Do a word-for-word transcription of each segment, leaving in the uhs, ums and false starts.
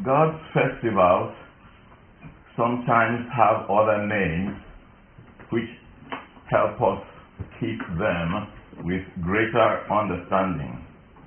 God's festivals sometimes have other names which help us keep them with greater understanding.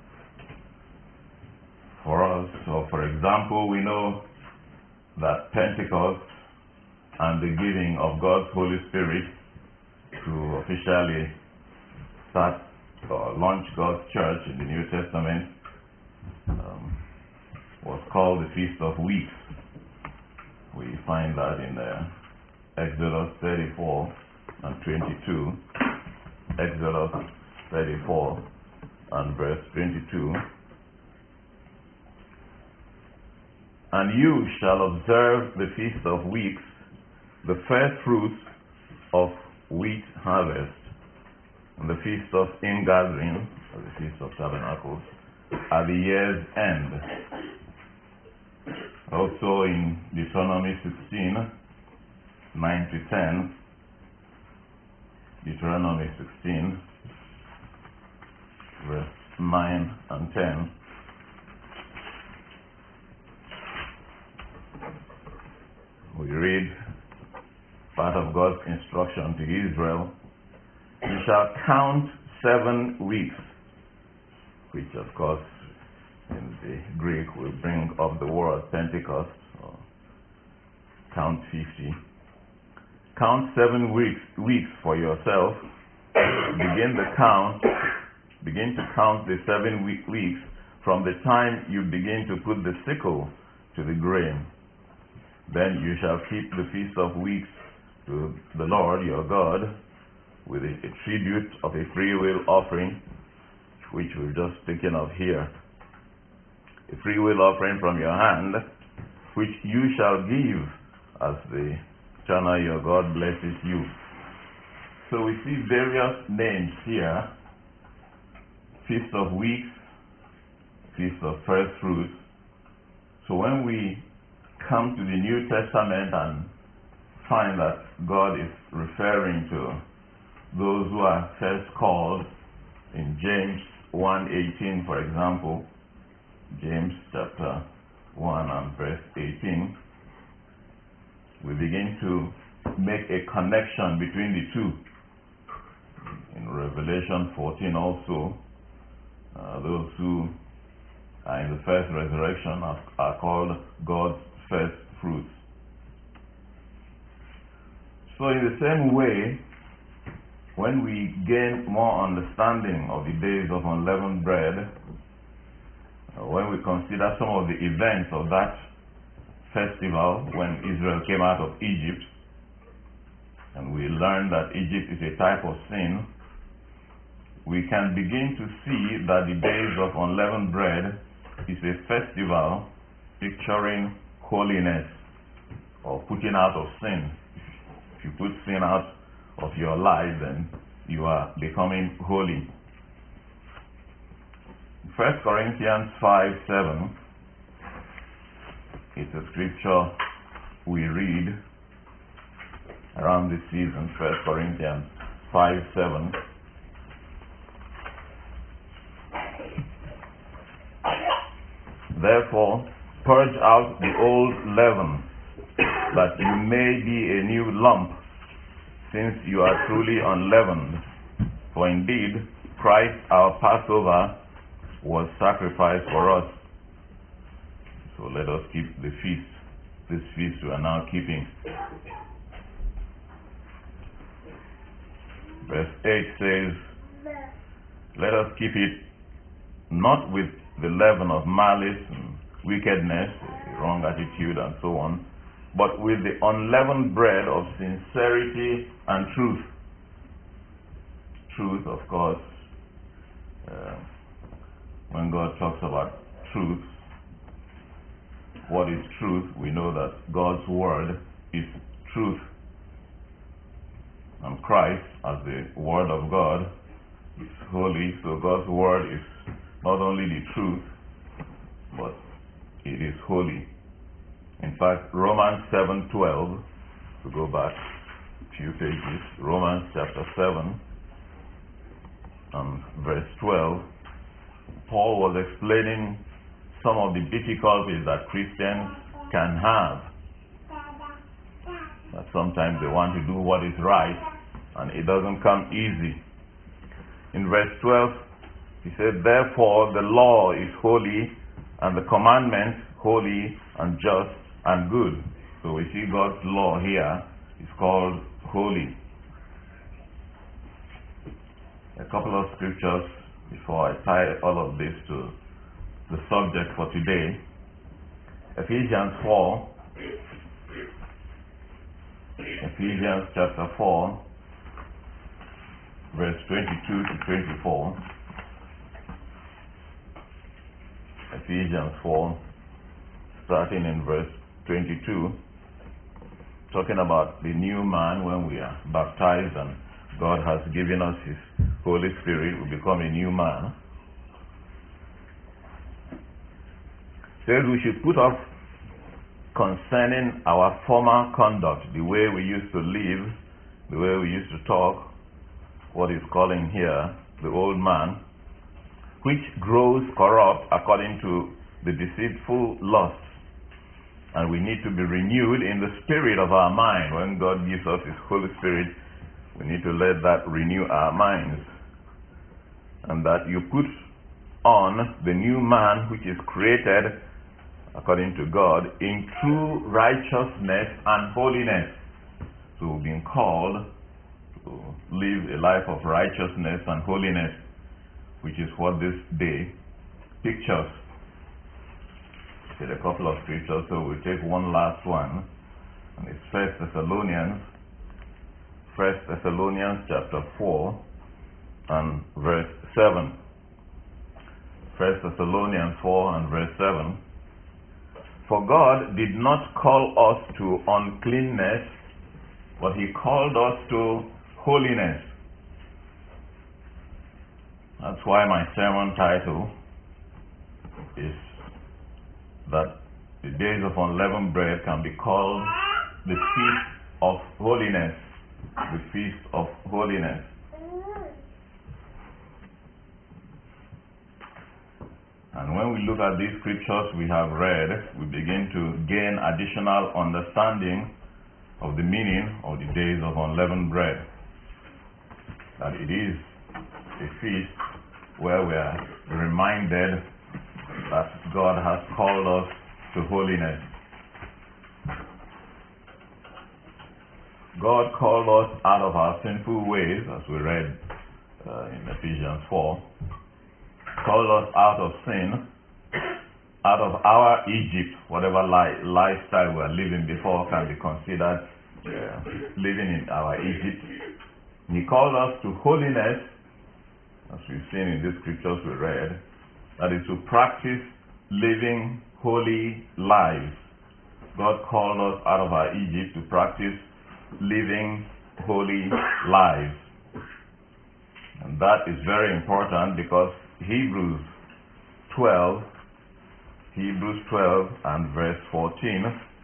For us, so for example, we know that Pentecost and the giving of God's Holy Spirit to officially start or launch God's church in the New Testament um, was called the Feast of Weeks. We find that in uh, Exodus thirty-four and twenty-two. Exodus thirty-four and verse twenty-two. And you shall observe the Feast of Weeks, the first fruits of wheat harvest, and the Feast of Ingathering, or the Feast of Tabernacles, at the year's end. Also in Deuteronomy sixteen, nine to ten, Deuteronomy sixteen, verse nine and ten, we read part of God's instruction to Israel. You shall count seven weeks, which of course in the Greek will bring up the word Pentecost, or count fifty. Count seven weeks weeks for yourself. Begin the count, begin to count the seven week, weeks from the time you begin to put the sickle to the grain. Then you shall keep the Feast of Weeks to the Lord your God with a, a tribute of a free will offering, which we've just taken of here. A free will offering from your hand, which you shall give as the Eternal your God blesses you. So we see various names here: Feast of Weeks, Feast of First Fruits. So when we come to the New Testament and find that God is referring to those who are first called in James one eighteen, for example, James chapter one and verse eighteen, we begin to make a connection between the two. In Revelation fourteen also, uh, those who are in the first resurrection are, are called God's first fruits. So in the same way, when we gain more understanding of the days of unleavened bread, uh, when we consider some of the events of that festival when Israel came out of Egypt, and we learn that Egypt is a type of sin, we can begin to see that the days of unleavened bread is a festival picturing holiness, or putting out of sin. If you put sin out of your life, then you are becoming holy. First Corinthians five seven is a scripture we read around this season. First Corinthians five seven. Therefore, purge out the old leaven, that you may be a new lump, since you are truly unleavened. For indeed, Christ our Passover was sacrificed for us. So let us keep the feast, this feast we are now keeping. Verse eight says, let us keep it not with the leaven of malice and wickedness, wrong attitude and so on, but with the unleavened bread of sincerity and truth. Truth, of course, uh, when God talks about truth, what is truth? We know that God's word is truth. And Christ, as the word of God, is holy, so God's word is not only the truth, but it is holy. In fact, Romans seven twelve, to go back a few pages, Romans chapter seven and verse twelve, Paul was explaining some of the difficulties that Christians can have. That sometimes they want to do what is right, and it doesn't come easy. In verse twelve, he said, therefore the law is holy, and the commandment holy and just and good. So we see God's law here is called holy. A couple of scriptures before I tie all of this to the subject for today. Ephesians four. Ephesians chapter four, verse twenty-two to twenty-four. Ephesians four, starting in verse twenty-two, talking about the new man when we are baptized and God has given us His Holy Spirit, we become a new man. Says we should put off concerning our former conduct, the way we used to live, the way we used to talk, what he's calling here the old man, which grows corrupt according to the deceitful lusts. And we need to be renewed in the spirit of our mind. When God gives us His Holy Spirit, we need to let that renew our minds. And that you put on the new man which is created according to God in true righteousness and holiness. So we've been called to live a life of righteousness and holiness, which is what this day pictures. Did a couple of scriptures, so we'll take one last one, and it's First Thessalonians, First Thessalonians chapter four and verse seven. First Thessalonians four and verse seven. For God did not call us to uncleanness, but He called us to holiness. That's why my sermon title is that the days of unleavened bread can be called the Feast of Holiness. The Feast of Holiness. And when we look at these scriptures we have read, we begin to gain additional understanding of the meaning of the days of unleavened bread. That it is a feast where we are reminded that God has called us to holiness. God called us out of our sinful ways, as we read uh, in Ephesians four. Called us out of sin, out of our Egypt, whatever li- lifestyle we are living before can be considered uh, living in our Egypt. He called us to holiness, as we've seen in these scriptures we read, that is to practice living holy lives. God called us out of our Egypt to practice living holy lives. And that is very important because Hebrews twelve, Hebrews twelve and verse fourteen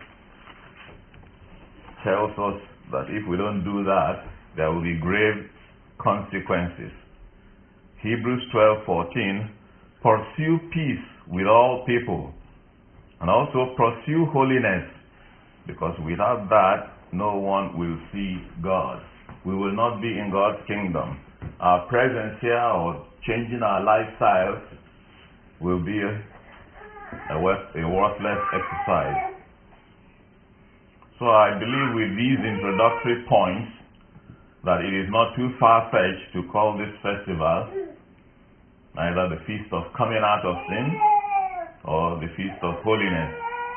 tells us that if we don't do that, there will be grave consequences. Hebrews twelve fourteen, pursue peace with all people, and also pursue holiness, because without that, no one will see God. We will not be in God's kingdom. Our presence here or changing our lifestyles will be a, a, a worthless exercise. So I believe with these introductory points that it is not too far-fetched to call this festival either the Feast of Coming Out of Sin or the Feast of Holiness.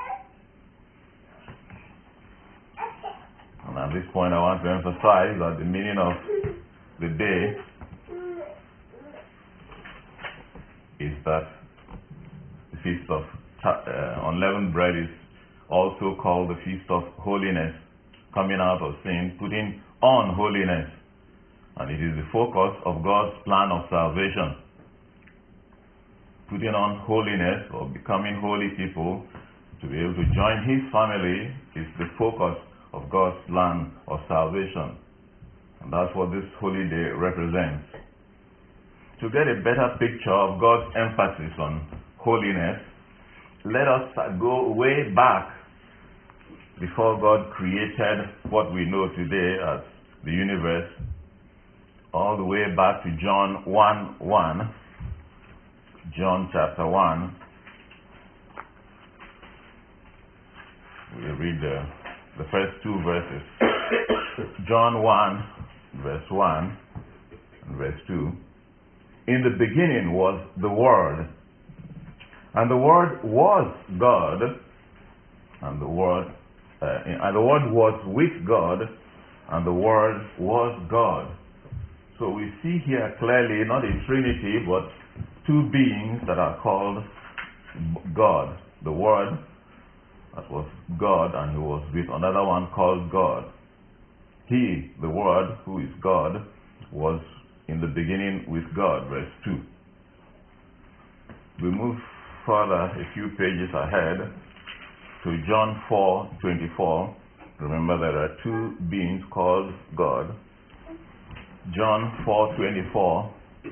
And at this point I want to emphasize that the meaning of the day is that the Feast of uh, Unleavened Bread is also called the Feast of Holiness, coming out of sin, putting on holiness. And it is the focus of God's plan of salvation. Putting on holiness or becoming holy people to be able to join His family is the focus of God's plan of salvation. And that's what this holy day represents. To get a better picture of God's emphasis on holiness, let us go way back before God created what we know today as the universe, all the way back to John one one. John chapter one. We read the, the first two verses. John one, verse one and verse two. In the beginning was the Word, and the Word was God, and the Word uh, and the Word was with God, and the Word was God. So we see here clearly not a Trinity, but two beings that are called God. The Word that was God, and he was with another one called God. He, the Word, who is God, was in the beginning with God, verse two. We move further a few pages ahead to John four twenty-four. Remember, there are two beings called God. John four twenty-four,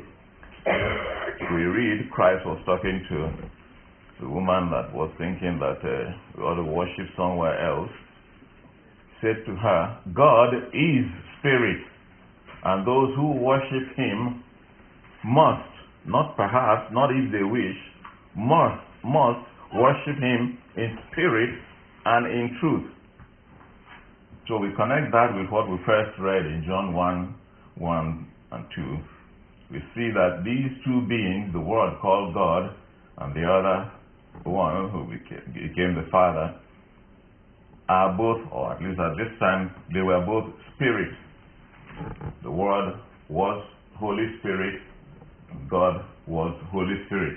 we read Christ was talking to the woman that was thinking that uh, we ought to worship somewhere else. Said to her, God is spirit, and those who worship him must, not perhaps, not if they wish, must, must worship him in spirit and in truth. So we connect that with what we first read in John one, one and two. We see that these two beings, the Word called God, and the other one who became, became the Father, are both, or at least at this time, they were both spirits. The Word was Holy Spirit, God was Holy Spirit.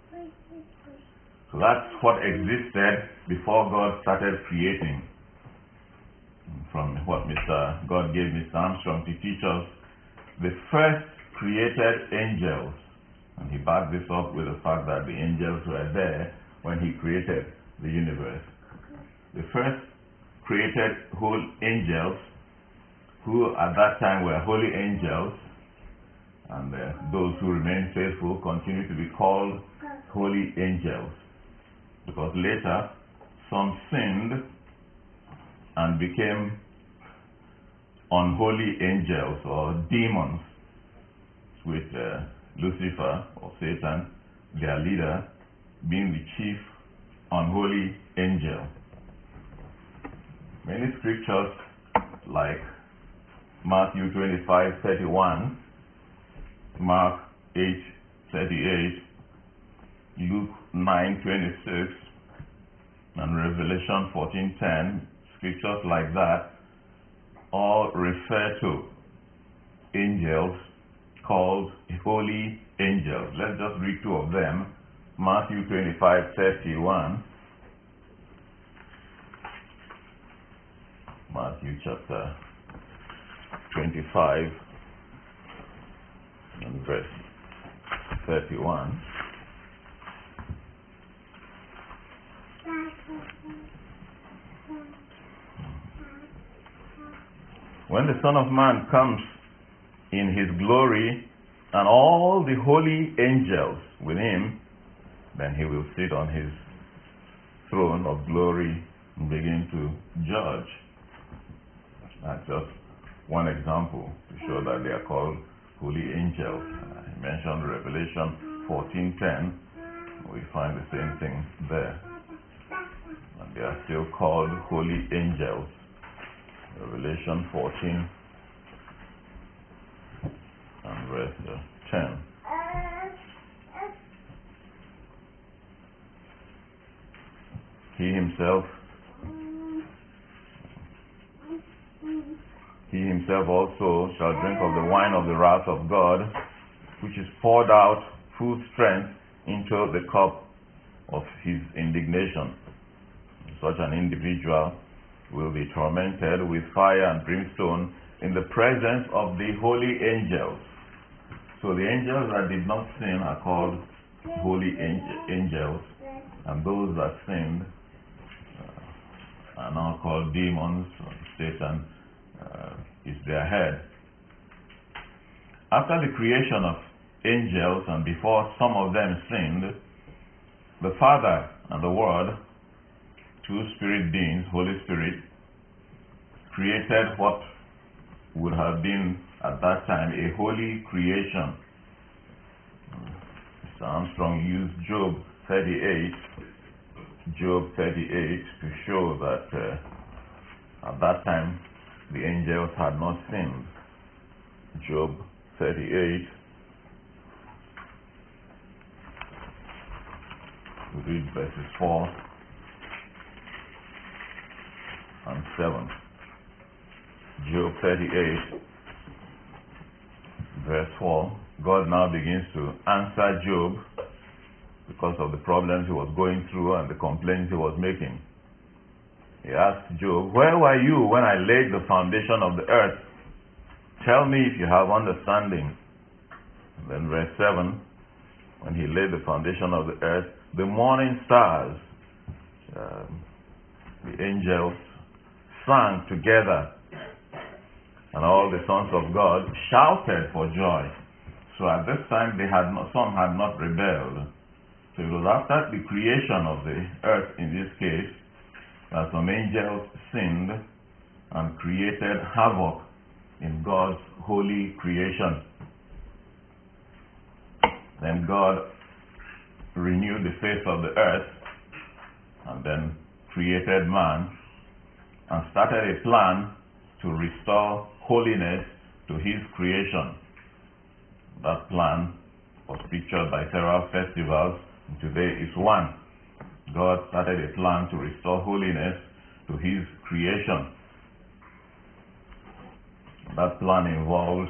So that's what existed before God started creating. From what Mister God gave Mister Armstrong to teach us, the first created angels, and he backed this up with the fact that the angels were there when he created the universe. The first created whole angels, who at that time were holy angels, and uh, those who remain faithful continue to be called holy angels, because later some sinned and became unholy angels or demons, with uh, Lucifer or Satan, their leader, being the chief unholy angel. Many scriptures like Matthew twenty-five thirty-one, Mark eight thirty-eight, Luke nine twenty-six, and Revelation fourteen ten, scriptures like that all refer to angels called holy angels. Let's just read two of them. Matthew twenty-five thirty-one. Matthew chapter twenty-five and verse thirty-one. When the Son of Man comes in his glory and all the holy angels with him, then he will sit on his throne of glory and begin to judge. That's just one example to show that they are called holy angels. I mentioned Revelation fourteen ten. We find the same thing there. And they are still called holy angels. Revelation fourteen and verse uh, ten. He himself He himself also shall drink of the wine of the wrath of God, which is poured out full strength into the cup of his indignation. Such an individual will be tormented with fire and brimstone in the presence of the holy angels. So the angels that did not sin are called holy angels, and those that sinned uh, are now called demons. Satan uh, is their head. After the creation of angels and before some of them sinned, The Father and the Word, two spirit beings, Holy Spirit, created what would have been at that time a holy creation. Mister Armstrong used Job thirty-eight, Job thirty-eight to show that uh, at that time the angels had not sinned. Job thirty-eight, we read verses four and seven. Job thirty-eight, verse four. God now begins to answer Job because of the problems he was going through and the complaints he was making. He asked Job, "Where were you when I laid the foundation of the earth? Tell me if you have understanding." And then verse seven, when he laid the foundation of the earth, the morning stars, um, the angels, sang together, and all the sons of God shouted for joy. So at this time, they had not, some had not rebelled. So it was after the creation of the earth, in this case, that some angels sinned and created havoc in God's holy creation. Then God renewed the face of the earth and then created man and started a plan to restore holiness to his creation. That plan was pictured by several festivals, and today is one. God started a plan to restore holiness to his creation. That plan involved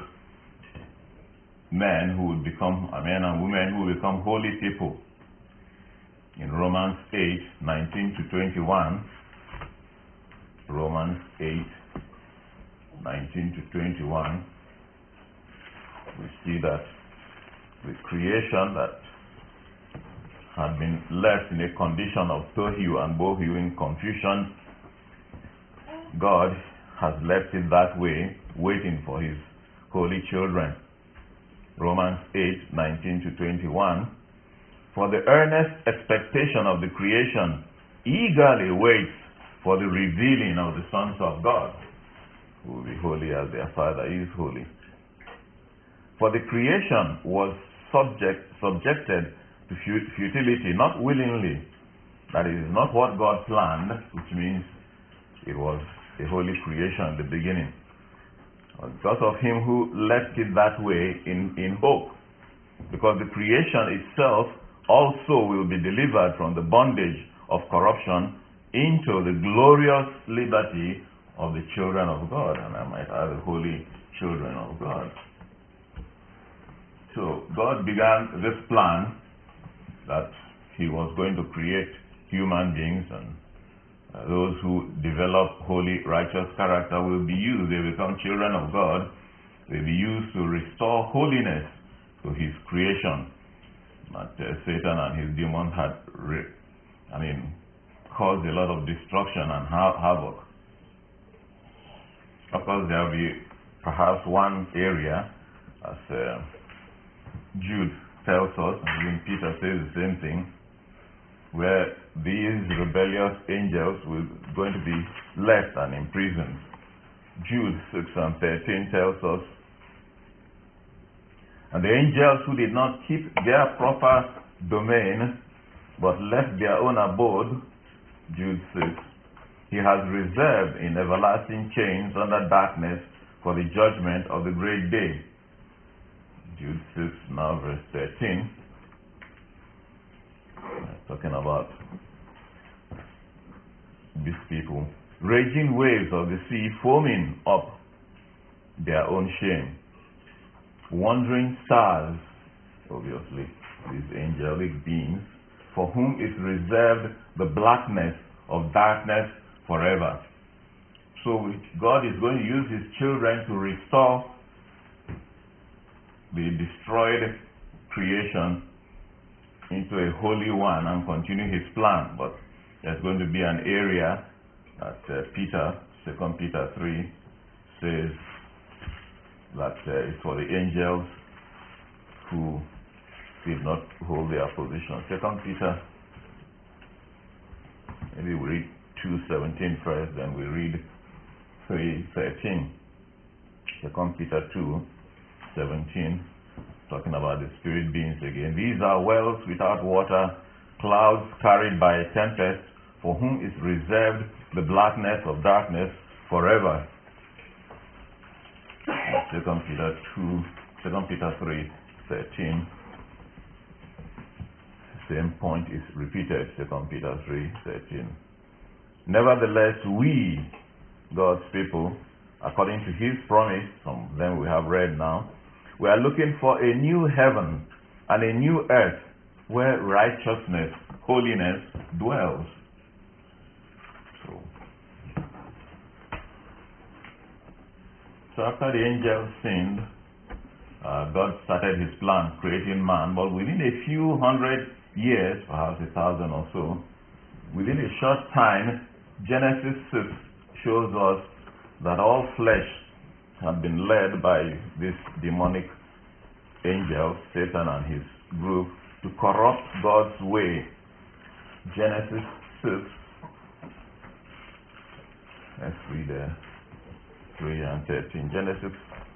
men who would become, men and women who would become holy people. In Romans eight, nineteen to twenty-one, Romans eight, nineteen to twenty-one, we see that the creation that had been left in a condition of tohu and bohu, in confusion, God has left it that way, waiting for his holy children. Romans eight, nineteen to twenty-one, for the earnest expectation of the creation eagerly waits for the revealing of the sons of God, who will be holy as their Father is holy. For the creation was subject, subjected to futility, not willingly. That is not what God planned, which means it was a holy creation at the beginning. Because of him who left it that way in, in hope. Because the creation itself also will be delivered from the bondage of corruption into the glorious liberty of the children of God. And I might add, the holy children of God. So God began this plan that he was going to create human beings, and uh, those who develop holy, righteous character will be used. They become children of God. They'll be used to restore holiness to his creation. That uh, Satan and his demons had, re- I mean, caused a lot of destruction and ha- havoc. Of course, there will be perhaps one area, as uh, Jude tells us, and even Peter says the same thing, where these rebellious angels were going to be left and imprisoned. Jude six and thirteen tells us, and the angels who did not keep their proper domain, but left their own abode, Jude six, he has reserved in everlasting chains under darkness for the judgment of the great day. Jude six, now verse thirteen, talking about these people. Raging waves of the sea foaming up their own shame. Wandering stars, obviously, these angelic beings, for whom is reserved the blackness of darkness forever. So God is going to use his children to restore the destroyed creation into a holy one and continue his plan. But there's going to be an area that uh, Peter, Second Peter three, says that uh, is for the angels who did not hold their position. Second Peter Maybe we read two seventeen first, then we read three thirteen. Second Peter two seventeen, talking about the spirit beings again. These are wells without water, clouds carried by a tempest, for whom is reserved the blackness of darkness forever. Second Peter two, Second Peter three thirteen. Same point is repeated. Second Peter three thirteen. Nevertheless, we, God's people, according to His promise, some of them we have read now, we are looking for a new heaven and a new earth where righteousness, holiness dwells. So, so after the angels sinned, uh, God started His plan, creating man, but within a few hundred years, perhaps a thousand or so, within a short time, Genesis six shows us that all flesh had been led by this demonic angel, Satan and his group, to corrupt God's way. Genesis six, let's read there, three and thirteen. Genesis,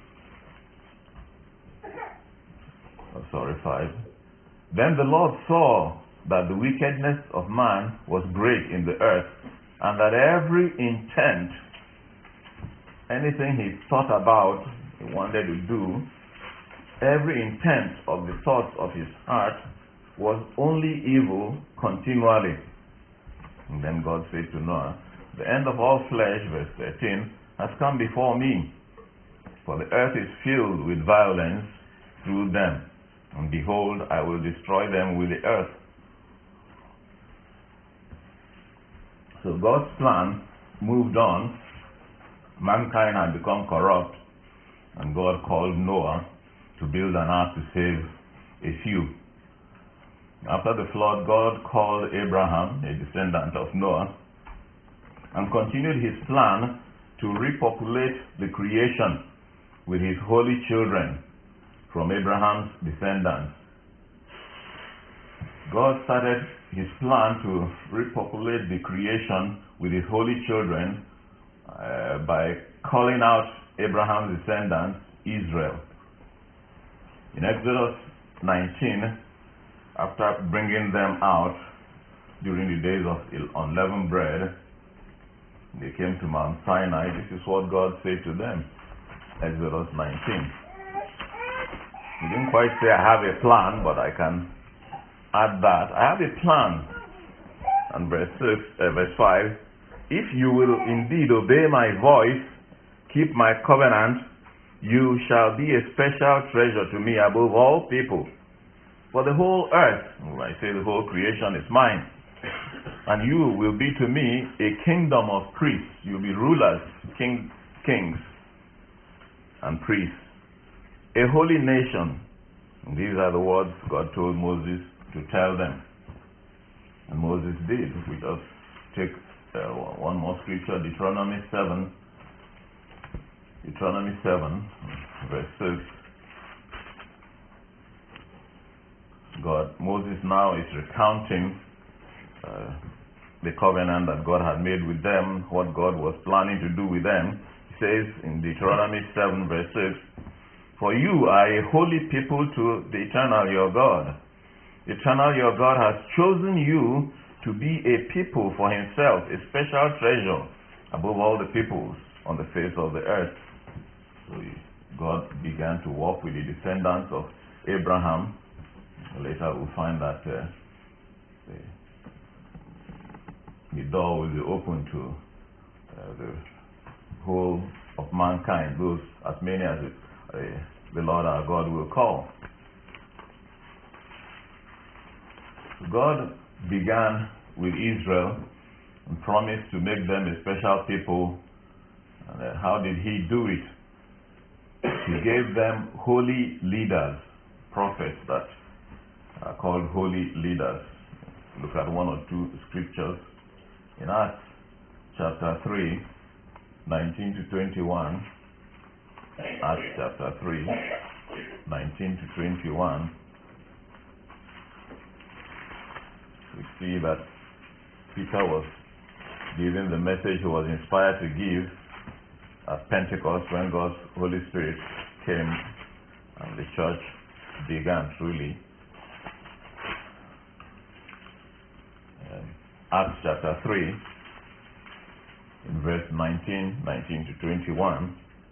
oh, sorry, five. Then the Lord saw that the wickedness of man was great in the earth, and that every intent, anything he thought about, he wanted to do, every intent of the thoughts of his heart was only evil continually. And then God said to Noah, the end of all flesh, verse thirteen, has come before me, for the earth is filled with violence through them, and behold, I will destroy them with the earth. So God's plan moved on. Mankind had become corrupt, and God called Noah to build an ark to save a few. After the flood, God called Abraham, a descendant of Noah, and continued his plan to repopulate the creation with his holy children from Abraham's descendants. God started his plan to repopulate the creation with his holy children uh, by calling out Abraham's descendants, Israel. In Exodus nineteen, after bringing them out during the days of unleavened bread, they came to Mount Sinai. This is what God said to them. Exodus nineteen. He didn't quite say I have a plan, but I can add that. I have a plan. And verse six, uh, verse five, if you will indeed obey my voice, keep my covenant, you shall be a special treasure to me above all people. For the whole earth, I say the whole creation is mine, and you will be to me a kingdom of priests. You'll be rulers, king, kings, and priests. A holy nation. And these are the words God told Moses to tell them. And Moses did. We just take uh, one more scripture, Deuteronomy seven. Deuteronomy seven, verse six. God, Moses now is recounting uh, the covenant that God had made with them, what God was planning to do with them. He says in Deuteronomy seven, verse six, for you are a holy people to the eternal your God. The eternal your God has chosen you to be a people for himself, a special treasure above all the peoples on the face of the earth. So God began to walk with the descendants of Abraham. Later we'll find that uh, the, the door will be open to uh, the whole of mankind, those as many as it, uh, the Lord our God will call. God began with Israel and promised to make them a special people. And uh, how did he do it? He gave them holy leaders, prophets that are called holy leaders. Look at one or two scriptures. In Acts chapter three, nineteen to twenty-one. Acts chapter three, nineteen to twenty-one. We see that Peter was giving the message he was inspired to give at Pentecost when God's Holy Spirit came and the church began truly. Um, Acts chapter three, in verse nineteen, nineteen to twenty-one,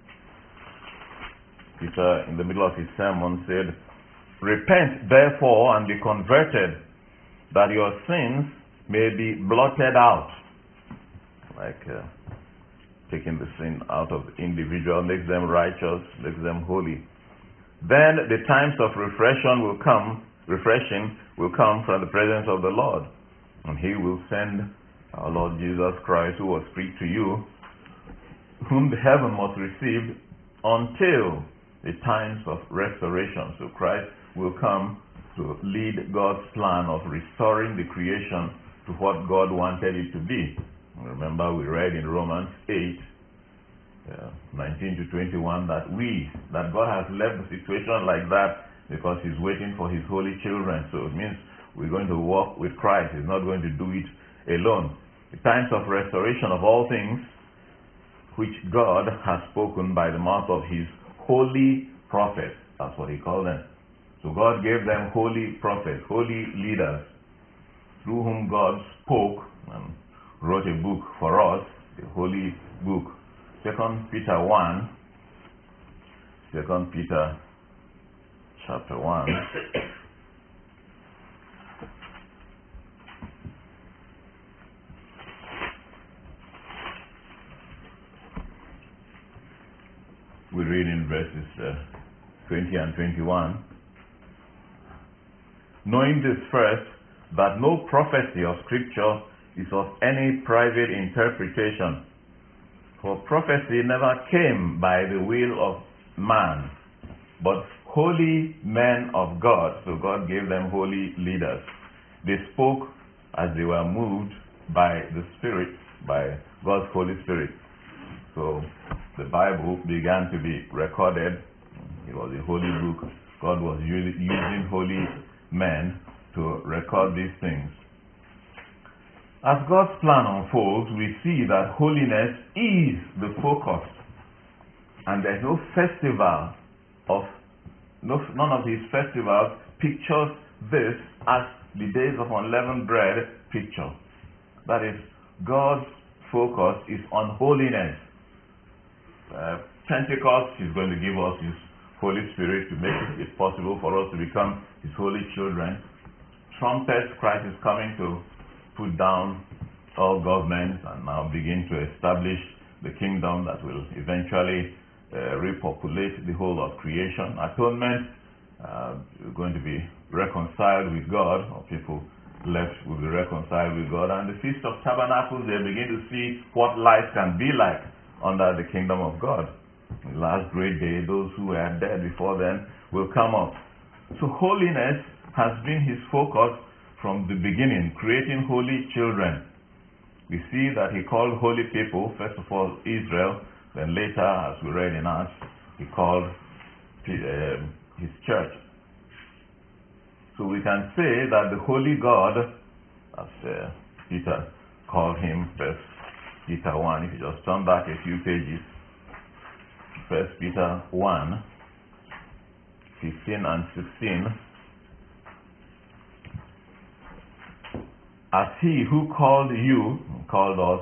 Peter, in the middle of his sermon, said, "Repent, therefore, and be converted, that your sins may be blotted out." Like uh, taking the sin out of the individual, makes them righteous, makes them holy. Then the times of refreshing will come, refreshing will come from the presence of the Lord, and he will send our Lord Jesus Christ, who was preached to you, whom the heaven must receive until the times of restoration. So Christ will come to lead God's plan of restoring the creation to what God wanted it to be. Remember, we read in Romans eight, uh, nineteen to twenty-one, that we, that God has left the situation like that because he's waiting for his holy children. So it means we're going to walk with Christ. He's not going to do it alone. The times of restoration of all things, which God has spoken by the mouth of his holy prophets. That's what he called them. So God gave them holy prophets, holy leaders, through whom God spoke and wrote a book for us, the holy book. Second Peter one, Second Peter chapter one. We read in verses uh, twenty and twenty-one. Knowing this first, that no prophecy of Scripture is of any private interpretation. For prophecy never came by the will of man, but holy men of God. So God gave them holy leaders. They spoke as they were moved by the Spirit, by God's Holy Spirit. So the Bible began to be recorded. It was a holy book. God was using holy men to record these things. As God's plan unfolds, we see that holiness is the focus. And there's no festival of, no, none of these festivals pictures this as the days of unleavened bread picture. That is, God's focus is on holiness. Uh, Pentecost is going to give us his Holy Spirit to make it possible for us to become his holy children. Trumpets, Christ is coming to put down all governments and now begin to establish the kingdom that will eventually uh, repopulate the whole of creation. Atonement, uh, we're going to be reconciled with God, or people left will be reconciled with God. And the Feast of Tabernacles, they begin to see what life can be like under the kingdom of God. The last great day, those who were dead before then will come up. So holiness has been his focus from the beginning, creating holy children. We see that he called holy people, first of all Israel, then later, as we read in Acts, he called uh, his church. So we can say that the holy God, as uh, Peter called him, first Peter one, if you just turn back a few pages, first Peter one, fifteen and sixteen, as he who called you, called us,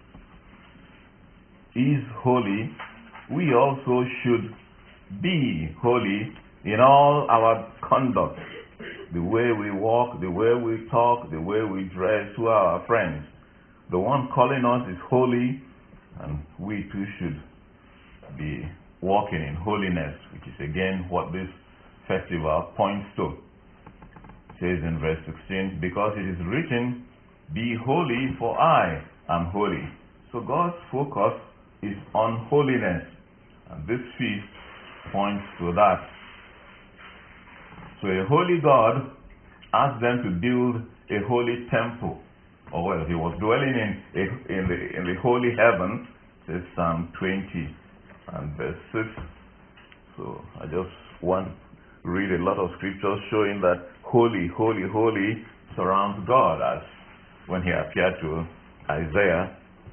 is holy, we also should be holy in all our conduct, the way we walk, the way we talk, the way we dress, to our friends. The one calling us is holy, and we too should be walking in holiness, which is again what this festival points to. It says in verse sixteen, because it is written, be holy, for I am holy. So God's focus is on holiness, and this feast points to that. So a holy God asked them to build a holy temple. Or well, he was dwelling in, a, in, the, in the holy heaven, says Psalm twenty and verse six. So I just want to read a lot of scriptures showing that holy, holy, holy surrounds God, as when he appeared to Isaiah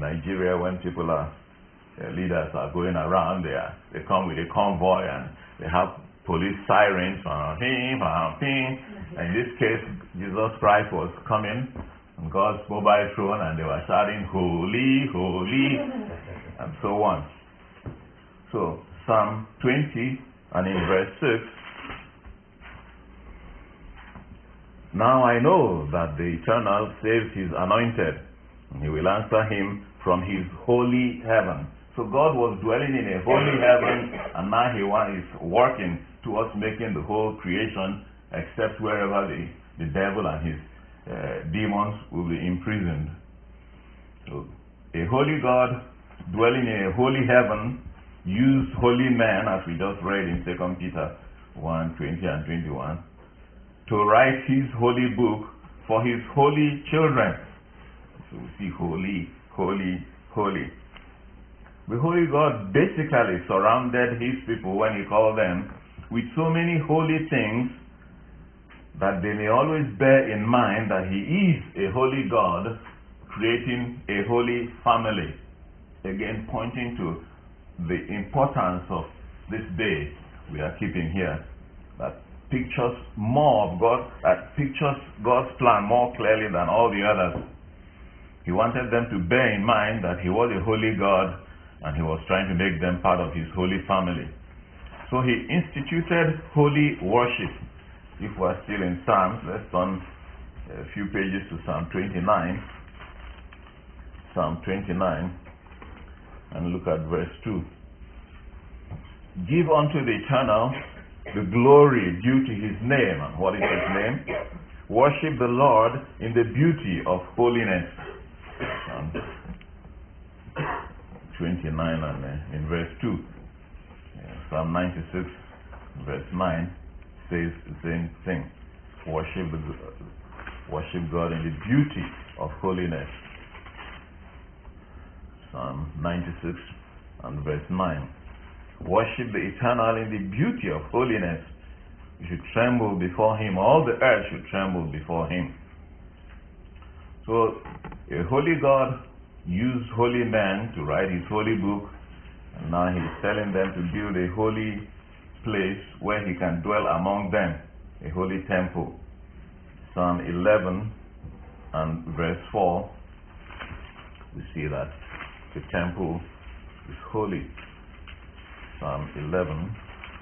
Nigeria, when people are, uh, leaders are going around there, they come with a convoy and they have police sirens, uh, ping, uh, ping. And in this case, Jesus Christ was coming on God's mobile throne and they were shouting, holy, holy, and so on. So, Psalm twenty and in verse six, now I know that the Eternal saves his anointed, and he will answer him from his holy heaven. So God was dwelling in a holy heaven, and now he is working towards making the whole creation, except wherever the, the devil and his uh, demons will be imprisoned. So, a holy God dwelling in a holy heaven used holy men, as we just read in Second Peter one, twenty and twenty-one, to write his holy book for his holy children. So we see holy, holy, holy. The holy God basically surrounded his people when he called them with so many holy things that they may always bear in mind that he is a holy God creating a holy family. Again, pointing to the importance of this day we are keeping here, that pictures more of God, that pictures God's plan more clearly than all the others. He wanted them to bear in mind that he was a holy God and he was trying to make them part of his holy family. So he instituted holy worship. If we're still in Psalms, let's turn a few pages to Psalm twenty-nine. Psalm twenty-nine, and look at verse two. Give unto the Eternal the glory due to his name. And what is his name? Worship the Lord in the beauty of holiness. Psalm twenty-nine and uh, in verse two. Yeah, Psalm ninety-six, verse nine says the same thing. Worship, the, worship God in the beauty of holiness. Psalm ninety-six and verse nine. Worship the Eternal in the beauty of holiness. You should tremble before him. All the earth should tremble before him. So, a holy God used holy men to write his holy book, and now he's telling them to build a holy place where he can dwell among them, a holy temple. Psalm eleven and verse four, we see that the temple is holy. Psalm eleven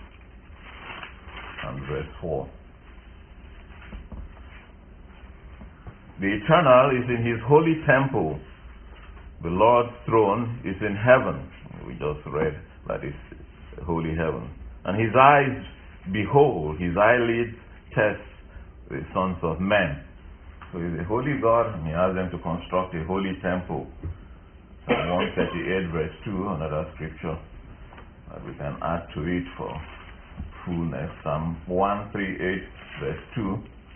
and verse four. The Eternal is in his holy temple. The Lord's throne is in heaven. We just read that is holy heaven. And his eyes behold, his eyelids test the sons of men. So he's a holy God, and he has them to construct a holy temple. Psalm one thirty-eight verse two, another scripture that we can add to it for fullness. Psalm one thirty-eight verse two.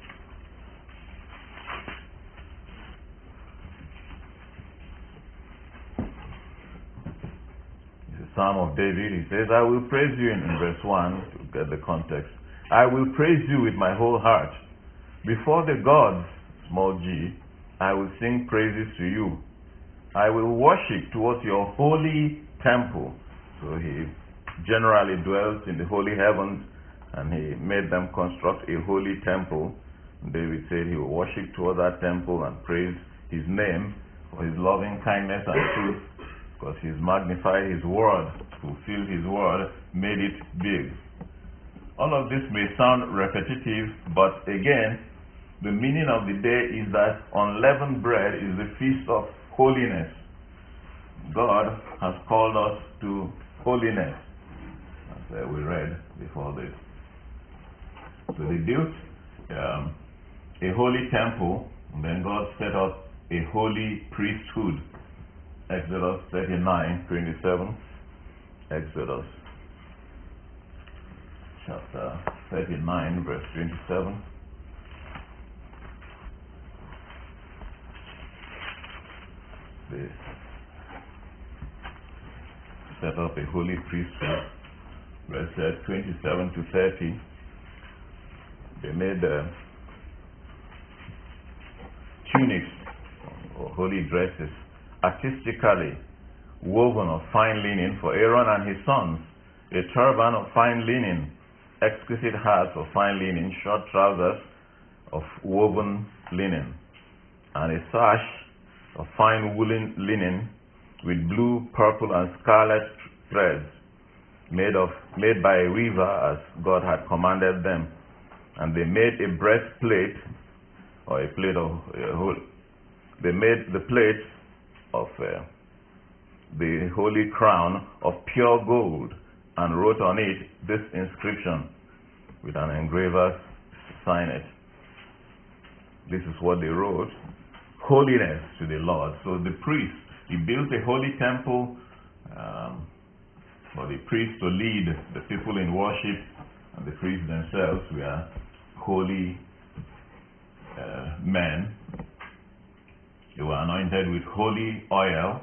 Psalm of David. He says, I will praise you in, in verse one, to get the context. I will praise you with my whole heart. Before the gods, small g, I will sing praises to you. I will worship towards your holy temple. So he generally dwells in the holy heavens, and he made them construct a holy temple. And David said he will worship toward that temple and praise his name for his loving kindness and truth, because he's magnified his word, fulfilled his word, made it big. All of this may sound repetitive, but again, the meaning of the day is that unleavened bread is the feast of holiness. God has called us to holiness, as we read before this. So they built um, a holy temple, and then God set up a holy priesthood. Exodus thirty-nine twenty-seven. Exodus chapter thirty-nine, verse twenty-seven. They set up a holy priesthood. Verses twenty-seven to thirty. They made uh, tunics or holy dresses artistically woven of fine linen for Aaron and his sons, a turban of fine linen, exquisite hats of fine linen, short trousers of woven linen, and a sash of fine woolen linen with blue, purple, and scarlet threads, made of made by a weaver as God had commanded them. And they made a breastplate, or a plate of a whole. They made the plate of uh, the holy crown of pure gold, and wrote on it this inscription with an engraver's signet. This is what they wrote: holiness to the Lord. So the priest, he built a holy temple um, for the priest to lead the people in worship, and the priests themselves were holy uh, men. They were anointed with holy oil.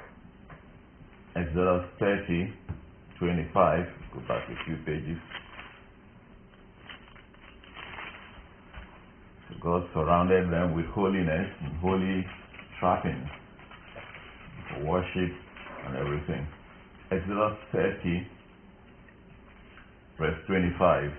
Exodus thirty, twenty-five. Go back a few pages. So God surrounded them with holiness and holy trappings for worship and everything. Exodus thirty, verse twenty-five.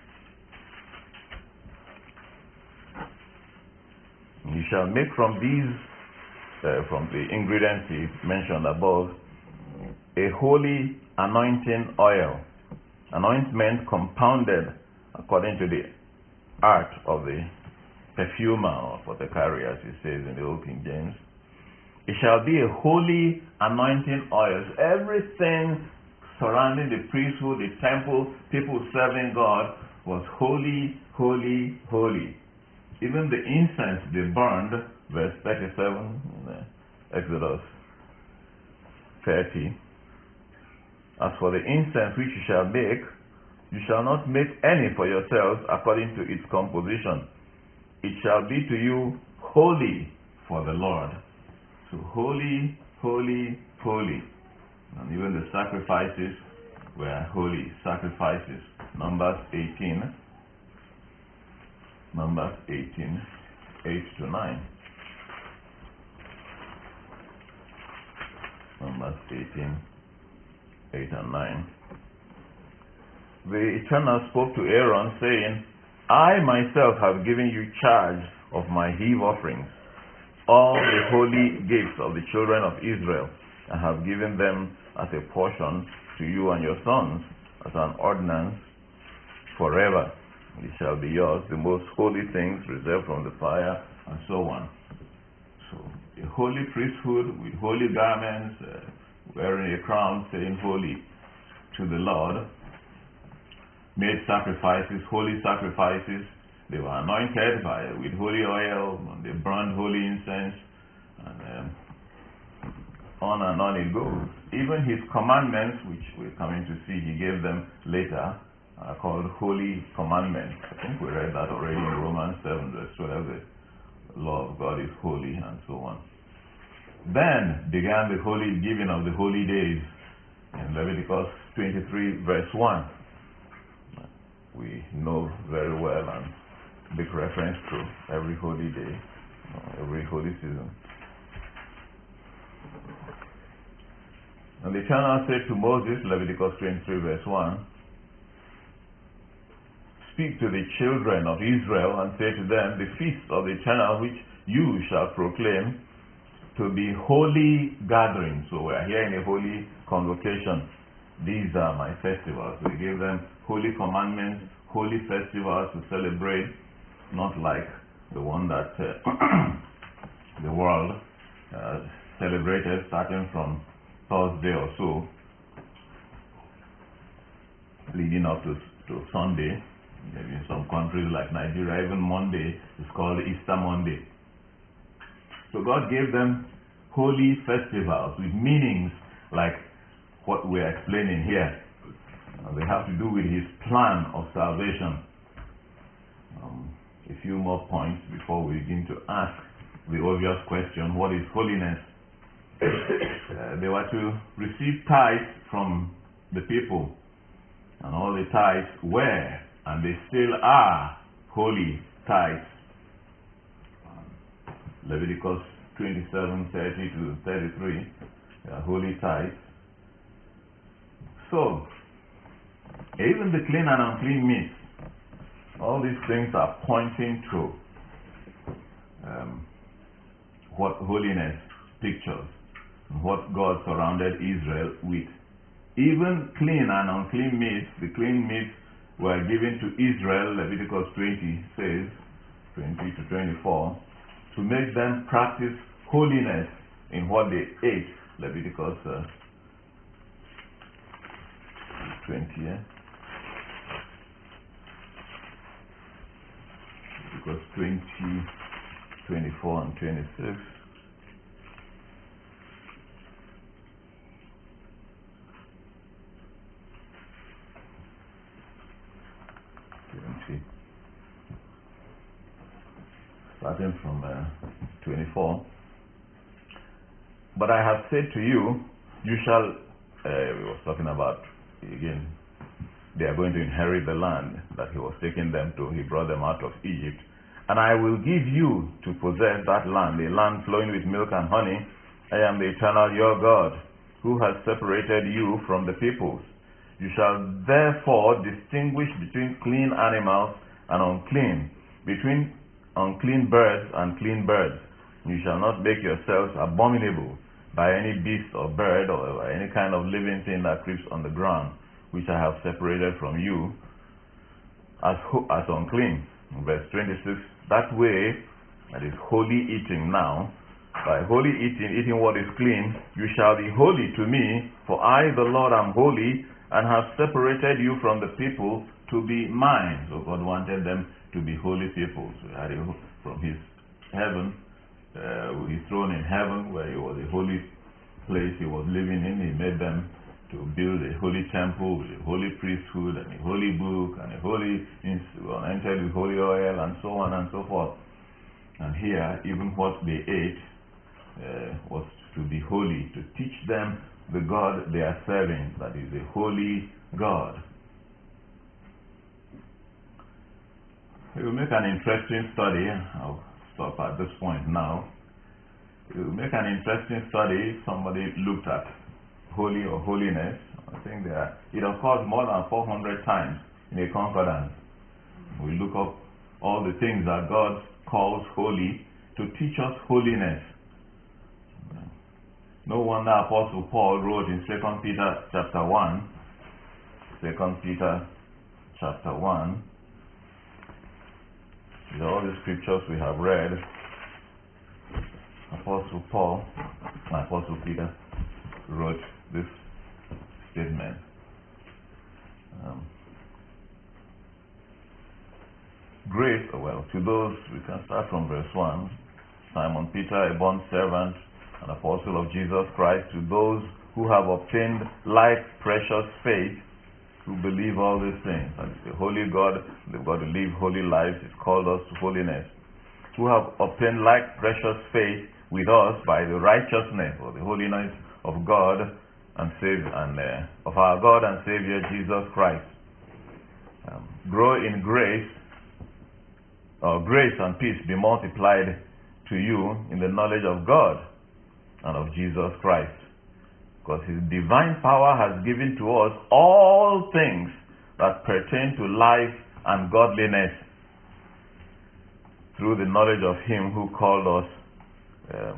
You shall make from these, uh, from the ingredients mentioned above, a holy anointing oil, anointment compounded according to the art of the perfumer or apothecary, as it says in the Old King James. It shall be a holy anointing oil. Everything surrounding the priesthood, the temple, people serving God was holy, holy, holy. Even the incense they burned, verse thirty-seven, Exodus thirty. As for the incense which you shall make, you shall not make any for yourselves according to its composition. It shall be to you holy for the Lord. So holy, holy, holy. And even the sacrifices were holy sacrifices. Numbers eighteen. Numbers eighteen, eight to nine. Numbers eighteen, eight and nine. The Eternal spoke to Aaron, saying, I myself have given you charge of my heave offerings, all the holy gifts of the children of Israel. I have given them as a portion to you and your sons, as an ordinance forever. It shall be yours, the most holy things reserved from the fire, and so on. So, a holy priesthood with holy garments, uh, wearing a crown, saying holy to the Lord, made sacrifices, holy sacrifices. They were anointed by with holy oil, and they burned holy incense, and um, on and on it goes. Even his commandments, which we're coming to see, he gave them later, are called holy commandments. I think we read that already in Romans seven, verse twelve. The law of God is holy, and so on. Then began the holy giving of the holy days in Leviticus twenty-three, verse one. We know very well, and big reference to every holy day, every holy season. And the Eternal said to Moses, Leviticus twenty-three, verse one, speak to the children of Israel and say to them, the feast of the Eternal which you shall proclaim to be holy gatherings. So we are here in a holy convocation. These are my festivals. We gave them holy commandments, holy festivals to celebrate, not like the one that uh, the world uh, celebrated starting from Thursday or so, leading up to, to Sunday. Maybe in some countries like Nigeria, even Monday is called Easter Monday. So God gave them holy festivals with meanings like what we're explaining here. And they have to do with his plan of salvation. Um, a few more points before we begin to ask the obvious question, what is holiness? uh, they were to receive tithes from the people, and all the tithes were, and they still are, holy tithes. Um, Leviticus twenty-seven, thirty to thirty-three, uh, holy tithes. So, even the clean and unclean meats, all these things are pointing to um, what holiness pictures, what God surrounded Israel with. Even clean and unclean meats, the clean meats were given to Israel, Leviticus twenty says, twenty to twenty-four, to make them practice holiness in what they ate, Leviticus uh, twenty, eh? Leviticus twenty, twenty-four and twenty-six. twenty. Starting from uh, twenty-four. But I have said to you, you shall, uh, we was talking about, again, they are going to inherit the land that he was taking them to. He brought them out of Egypt. And I will give you to possess that land, a land flowing with milk and honey. I am the eternal your God, who has separated you from the peoples. You shall therefore distinguish between clean animals and unclean, between unclean birds and clean birds. You shall not make yourselves abominable by any beast or bird or by any kind of living thing that creeps on the ground, which I have separated from you as, as unclean. Verse twenty-six, that way, that is holy eating now, by holy eating, eating what is clean, you shall be holy to me, for I, the Lord, am holy, and have separated you from the people to be mine. So God wanted them to be holy people. So he had him from his heaven, uh, his throne in heaven, where he was a holy place he was living in. He made them to build a holy temple with a holy priesthood and a holy book and a holy, entered with holy oil and so on and so forth. And here, even what they ate uh, was to be holy, to teach them the God they are serving, that is a holy God. We will make an interesting study. I'll stop at this point now. We will make an interesting study. Somebody looked at holy or holiness. I think there are, it occurs more than four hundred times in a concordance. We look up all the things that God calls holy to teach us holiness. No wonder Apostle Paul wrote in Second Peter chapter one, Second Peter chapter one, with all the scriptures we have read, Apostle Paul, Apostle Peter, wrote this statement. Um, grace, well, to those, we can start from verse one. Simon Peter, a bond servant, an apostle of Jesus Christ, to those who have obtained like precious faith, who believe all these things. And it's a holy God, they've got to live holy lives, it's called us to holiness. Who have obtained like precious faith with us by the righteousness or the holiness of God and Savior and uh, of our God and Savior Jesus Christ. Um, grow in grace, or grace and peace be multiplied to you in the knowledge of God and of Jesus Christ, because his divine power has given to us all things that pertain to life and godliness through the knowledge of him who called us um,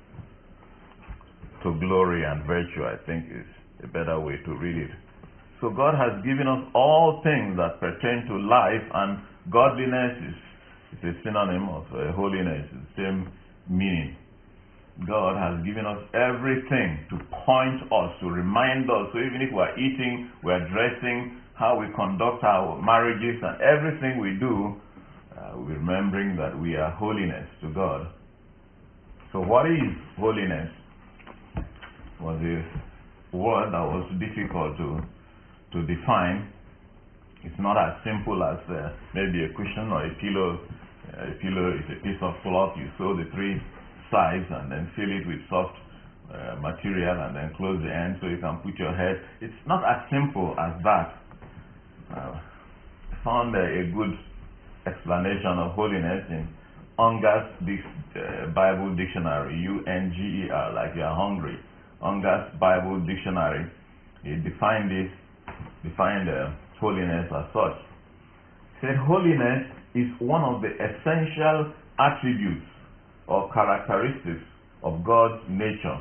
to glory and virtue, I think is a better way to read it. So God has given us all things that pertain to life, and godliness is, is a synonym of uh, holiness, it's the same meaning. God has given us everything to point us, to remind us. So even if we're eating, we're dressing, how we conduct our marriages, and everything we do, uh, we're remembering that we are holiness to God. So what is holiness? Was a word that was difficult to, to define. It's not as simple as uh, maybe a cushion or a pillow. Uh, a pillow is a piece of cloth. You sew the three sides and then fill it with soft uh, material and then close the end so you can put your head. It's not as simple as that. Uh, I found uh, a good explanation of holiness in Unger's uh, Bible Dictionary, U N G E R, like you are hungry. Unger's Bible Dictionary, he defined this, defined uh, holiness as such. He said holiness is one of the essential attributes or characteristics of God's nature.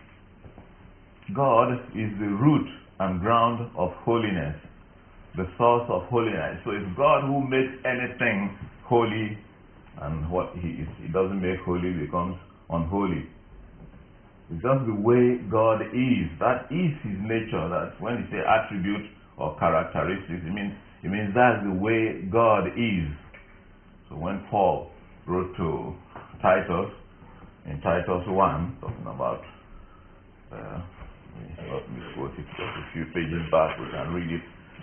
God is the root and ground of holiness, the source of holiness. So it's God who makes anything holy, and what he is, he doesn't make holy becomes unholy. It's just the way God is. That is his nature. That when you say attribute or characteristics, it means it means that's the way God is. So when Paul wrote to Titus in Titus one, talking about uh, let me quote it just a few pages back, we can read it.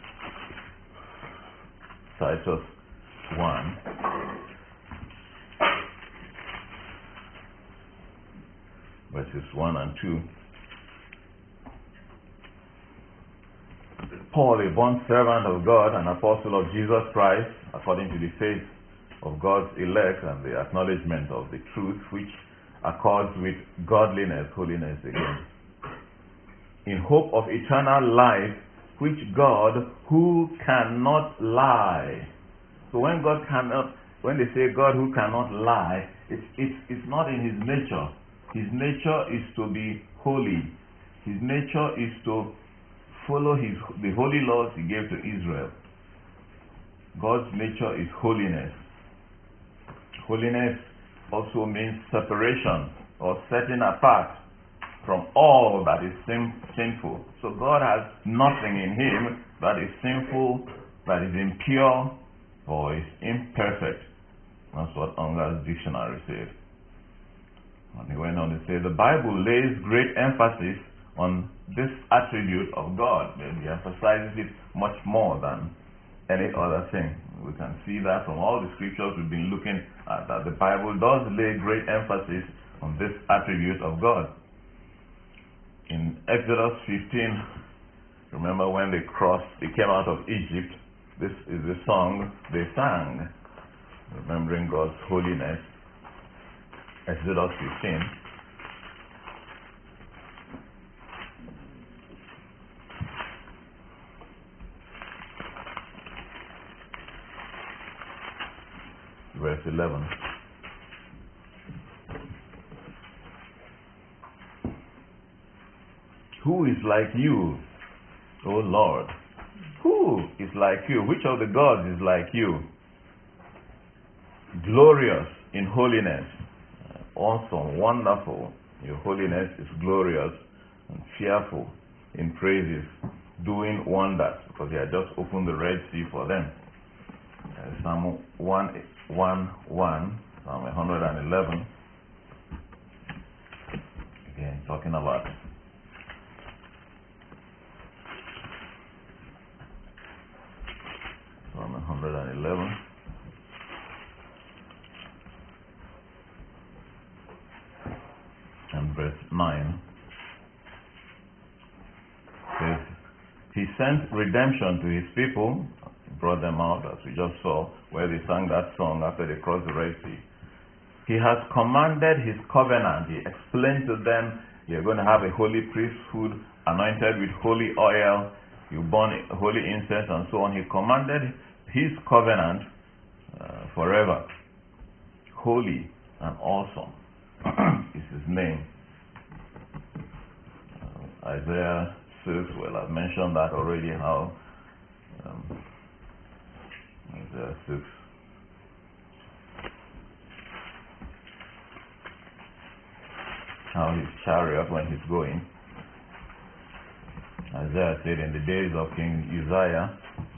Titus one. Verses one and two. Paul, a bond servant of God and apostle of Jesus Christ, according to the faith of God's elect and the acknowledgement of the truth which accords with godliness, holiness again, in hope of eternal life, which God, who cannot lie. So when God cannot, when they say God who cannot lie, it's, it's, it's not in his nature. His nature is to be holy. His nature is to follow his, the holy laws he gave to Israel. God's nature is holiness. Holiness also means separation or setting apart from all that is sin, sinful. So God has nothing in him that is sinful, that is impure, or is imperfect. That's what Unger's dictionary said. And he went on to say, the Bible lays great emphasis on this attribute of God. He emphasizes it much more than any other thing. We can see that from all the scriptures we've been looking at, that the Bible does lay great emphasis on this attribute of God. In Exodus fifteen, remember when they crossed, they came out of Egypt, this is the song they sang, remembering God's holiness. Exodus fifteen. Verse eleven. Who is like you, O Lord? Who is like you? Which of the gods is like you? Glorious in holiness, awesome, wonderful. Your holiness is glorious and fearful in praises, doing wonders, because he had just opened the Red Sea for them. Uh, Psalm one one one, Psalm one hundred eleven. Again, talking about Psalm one hundred eleven. And verse nine says, he sent redemption to his people, brought them out, as we just saw, where they sang that song after they crossed the Red Sea. He has commanded his covenant. He explained to them, you're going to have a holy priesthood anointed with holy oil, you burn holy incense and so on. He commanded his covenant uh, forever. Holy and awesome is his name. Uh, Isaiah says, well, I've mentioned that already, how um, Isaiah six. How his chariot, when he's going. Isaiah said, in the days of King Uzziah,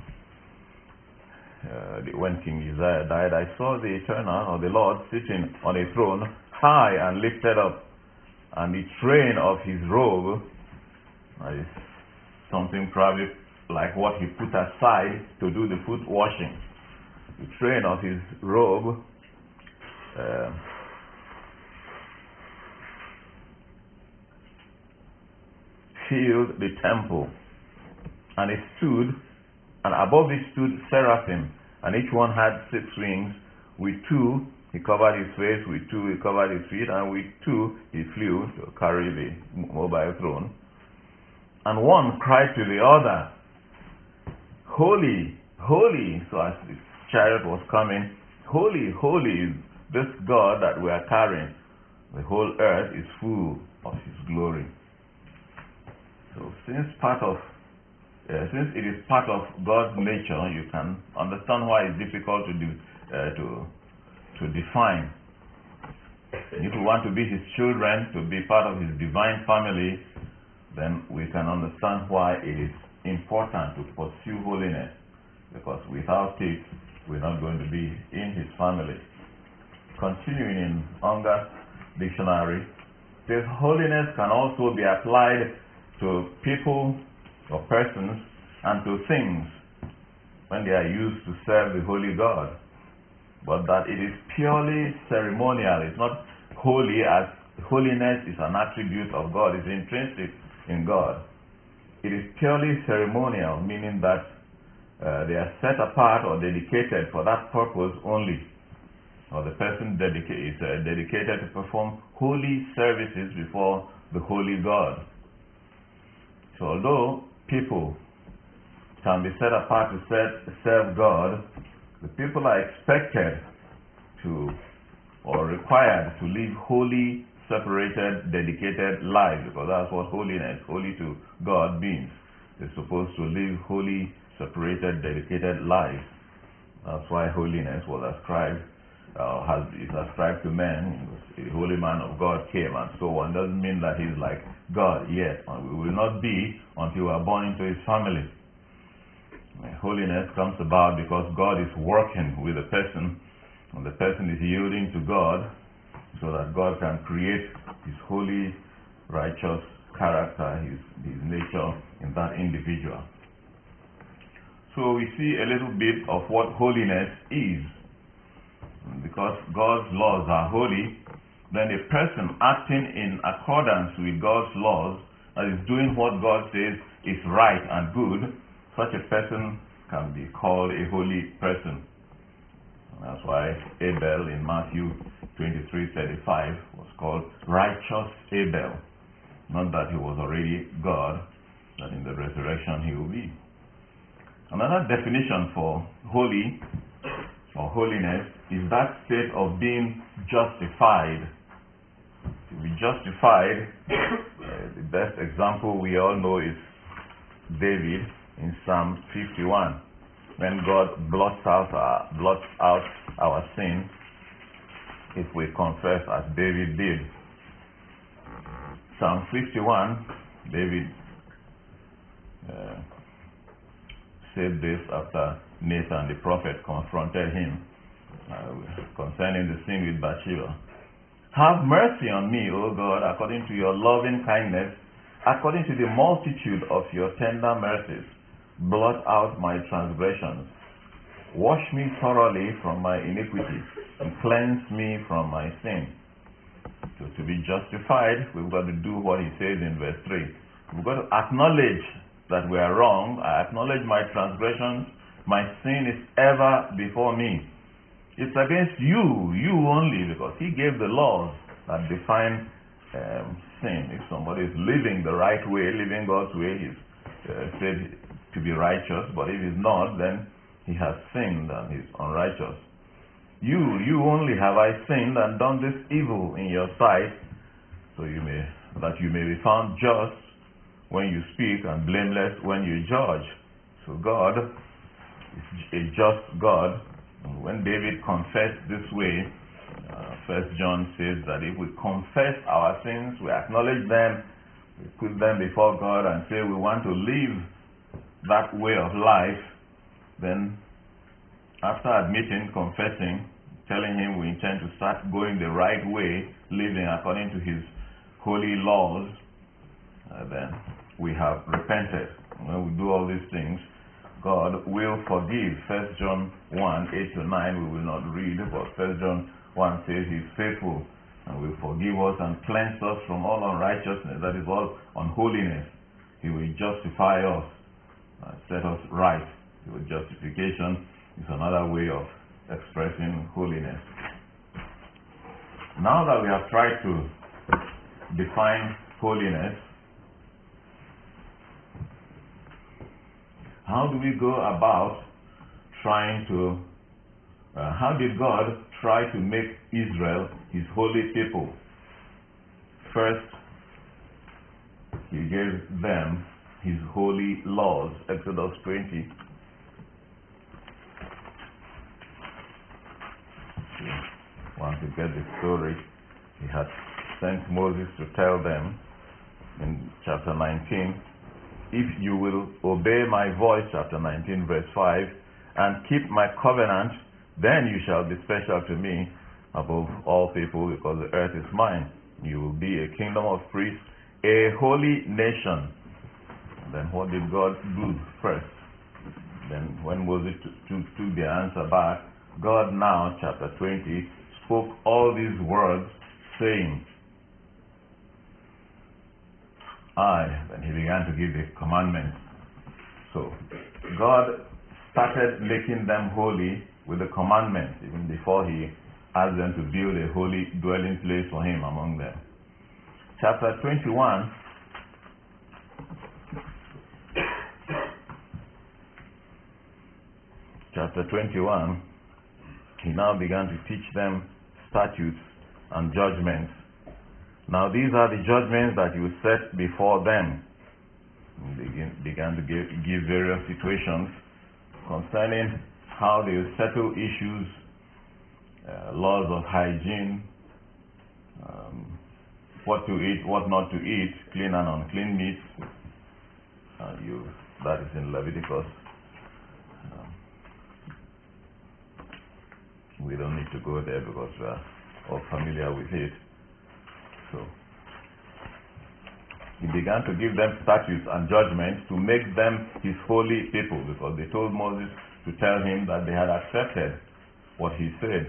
uh, when King Uzziah died, I saw the Eternal, or the Lord, sitting on a throne, high and lifted up, and the train of his robe uh, is something probably like what he put aside to do the foot washing. The train of his robe uh, filled the temple, and it stood, and above it stood seraphim, and each one had six wings. With two He covered his face, with two he covered his feet, and with two he flew to carry the mobile throne. And one cried to the other, Holy, holy, so as the chariot was coming, holy, holy is this God that we are carrying. The whole earth is full of his glory. So since part of uh, since it is part of God's nature, you can understand why it's difficult to do, uh, to to define. If we want to be his children, to be part of his divine family, then we can understand why it is important to pursue holiness, because without it, we're not going to be in his family. Continuing in Ungar's dictionary, says holiness can also be applied to people or persons and to things when they are used to serve the holy God, but that it is purely ceremonial. It's not holy, as holiness is an attribute of God, it's intrinsic in God. It is purely ceremonial, meaning that uh, they are set apart or dedicated for that purpose only, or the person dedica- is uh, dedicated to perform holy services before the holy God. So although people can be set apart to serve, serve God, the people are expected to or required to live holy, separated, dedicated lives, because that's what holiness, holy to God, means. They're supposed to live holy, separated, dedicated lives. That's why holiness was ascribed, uh, has is ascribed to men. A holy man of God came and so on. Doesn't mean that he's like God yet. And we will not be until we are born into his family. Holiness comes about because God is working with a person, and the person is yielding to God, so that God can create his holy, righteous character, his, his nature in that individual. So we see a little bit of what holiness is. Because God's laws are holy, then a person acting in accordance with God's laws, that is doing what God says is right and good, such a person can be called a holy person. That's why Abel in Matthew twenty-three thirty-five was called righteous Abel. Not that he was already God, that in the resurrection he will be. Another definition for holy or holiness is that state of being justified. To be justified, uh, the best example we all know is David in Psalm fifty-one. When God blots out our, blots out our sin, if we confess as David did. Psalm fifty-one, David uh, said this after Nathan the prophet confronted him uh, concerning the sin with Bathsheba. Have mercy on me, O God, according to your loving kindness, according to the multitude of your tender mercies. Blot out my transgressions. Wash me thoroughly from my iniquity and cleanse me from my sin. So to be justified, we've got to do what he says in verse three. We've got to acknowledge that we are wrong. I acknowledge my transgressions. My sin is ever before me. It's against you, you only, because he gave the laws that define um, sin. If somebody is living the right way, living God's way, he's uh, said to be righteous, but if he's not, then he has sinned and he's unrighteous. You, you only have I sinned and done this evil in your sight, so you may that you may be found just when you speak and blameless when you judge. So God is a just God. When David confessed this way, uh, First John says that if we confess our sins, we acknowledge them, we put them before God and say we want to live that way of life, then after admitting, confessing, telling him we intend to start going the right way, living according to his holy laws, uh, then we have repented. When we do all these things, God will forgive. First John one, eight to nine, we will not read, but First John one says he's faithful and will forgive us and cleanse us from all unrighteousness, that is all unholiness. He will justify us, uh, set us right. So justification is another way of expressing holiness. Now that we have tried to define holiness, how do we go about trying to, uh, how did God try to make Israel his holy people? First, he gave them his holy laws, Exodus twenty. Once you get the story, he had sent Moses to tell them in chapter nineteen, if you will obey my voice, chapter nineteen, verse five, and keep my covenant, then you shall be special to me above all people, because the earth is mine. You will be a kingdom of priests, a holy nation. And then what did God do first? Then when Moses took, took the answer back, God now, chapter twenty, spoke all these words, saying, I, then he began to give the commandments. So, God started making them holy with the commandments, even before he asked them to build a holy dwelling place for him among them. Chapter twenty-one, chapter twenty-one, he now began to teach them statutes and judgments. Now these are the judgments that you set before them. He begin, began to give, give various situations concerning how they settle issues, uh, laws of hygiene, um, what to eat, what not to eat, clean and unclean meats. Uh, you, that is in Leviticus. Um, we don't need to go there because we are all familiar with it. So, he began to give them statutes and judgments to make them his holy people, because they told Moses to tell him that they had accepted what he said.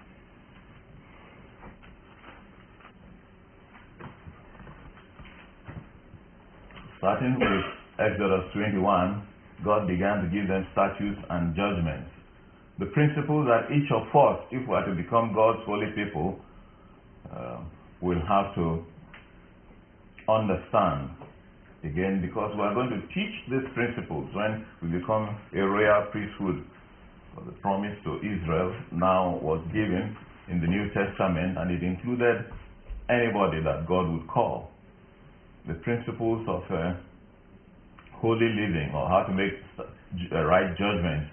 Starting with Exodus twenty-one, God began to give them statutes and judgments. The principle that each of us, if we are to become God's holy people, uh, will have to understand. Again, because we are going to teach these principles when we become a royal priesthood. The promise to Israel now was given in the New Testament, and it included anybody that God would call. The principles of uh, holy living, or how to make uh, right judgments.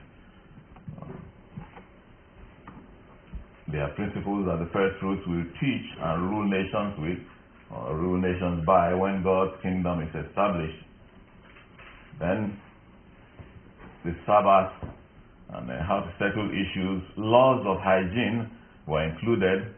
They are principles that the first fruits will teach and rule nations with, or rule nations by, when God's kingdom is established. Then the Sabbath and uh, how to settle issues, laws of hygiene were included.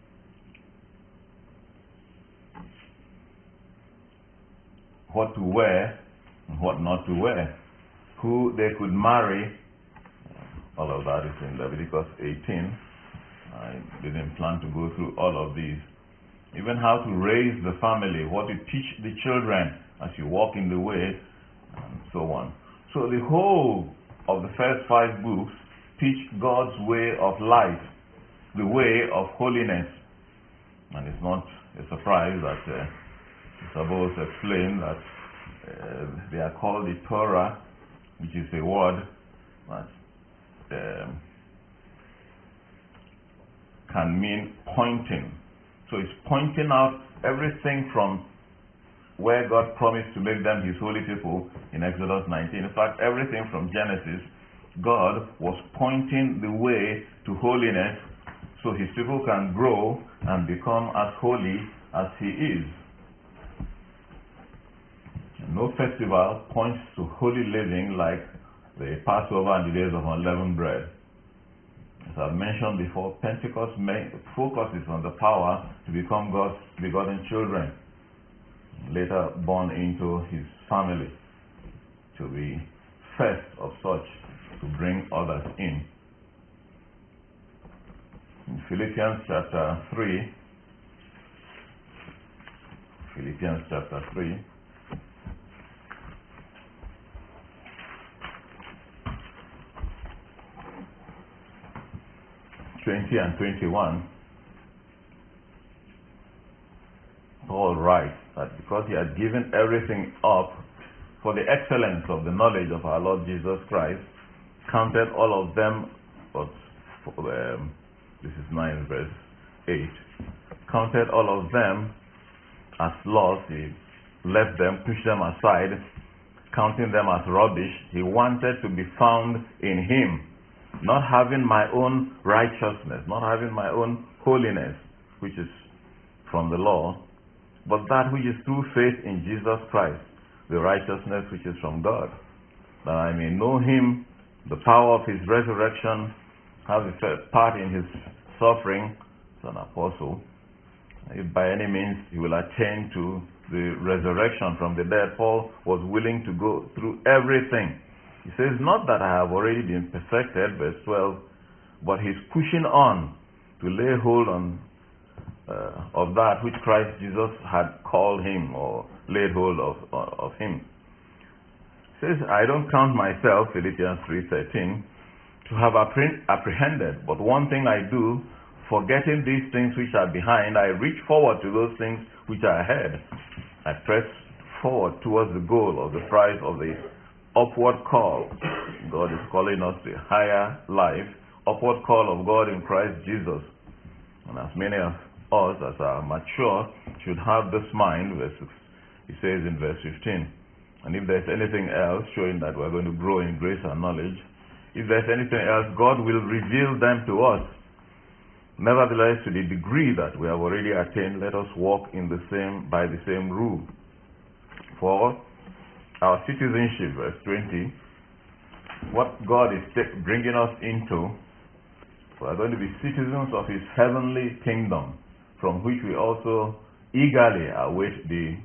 What to wear and what not to wear. Who they could marry. All of that is in Leviticus eighteen. I didn't plan to go through all of these. Even how to raise the family, what to teach the children as you walk in the way, and so on. So the whole of the first five books teach God's way of life, the way of holiness. And it's not a surprise that uh, Sabos explained that uh, they are called the Torah, which is a word that um, can mean pointing. So it's pointing out everything from where God promised to make them his holy people in Exodus nineteen. In fact, everything from Genesis, God was pointing the way to holiness so his people can grow and become as holy as he is. No festival points to holy living like the Passover and the days of unleavened bread. As I've mentioned before, Pentecost focuses on the power to become God's begotten children, later born into his family, to be first of such, to bring others in. In Philippians chapter three, Philippians chapter three, twenty and twenty-one, Paul writes that because he had given everything up for the excellence of the knowledge of our Lord Jesus Christ, counted all of them, but um, this is nine verse eight, counted all of them as loss. He left them, pushed them aside, counting them as rubbish. He wanted to be found in him, not having my own righteousness, not having my own holiness, which is from the law, but that which is through faith in Jesus Christ, the righteousness which is from God, that I may know him, the power of his resurrection, have a part in his suffering as an apostle, if by any means he will attain to the resurrection from the dead. Paul was willing to go through everything. He says, not that I have already been perfected, verse twelve, but he's pushing on to lay hold on uh, of that which Christ Jesus had called him, or laid hold of, of him. He says, I don't count myself, Philippians three thirteen, to have apprehended, but one thing I do, forgetting these things which are behind, I reach forward to those things which are ahead. I press forward towards the goal of the prize of the upward call. God is calling us to a higher life, upward call of God in Christ Jesus. And as many of us as are mature should have this mind, verse six, he says in verse fifteen. And if there's anything else showing that we're going to grow in grace and knowledge, if there's anything else, God will reveal them to us. Nevertheless, to the degree that we have already attained, let us walk in the same by the same rule. For our citizenship, verse twenty, what God is bringing us into, we are going to be citizens of his heavenly kingdom, from which we also eagerly await the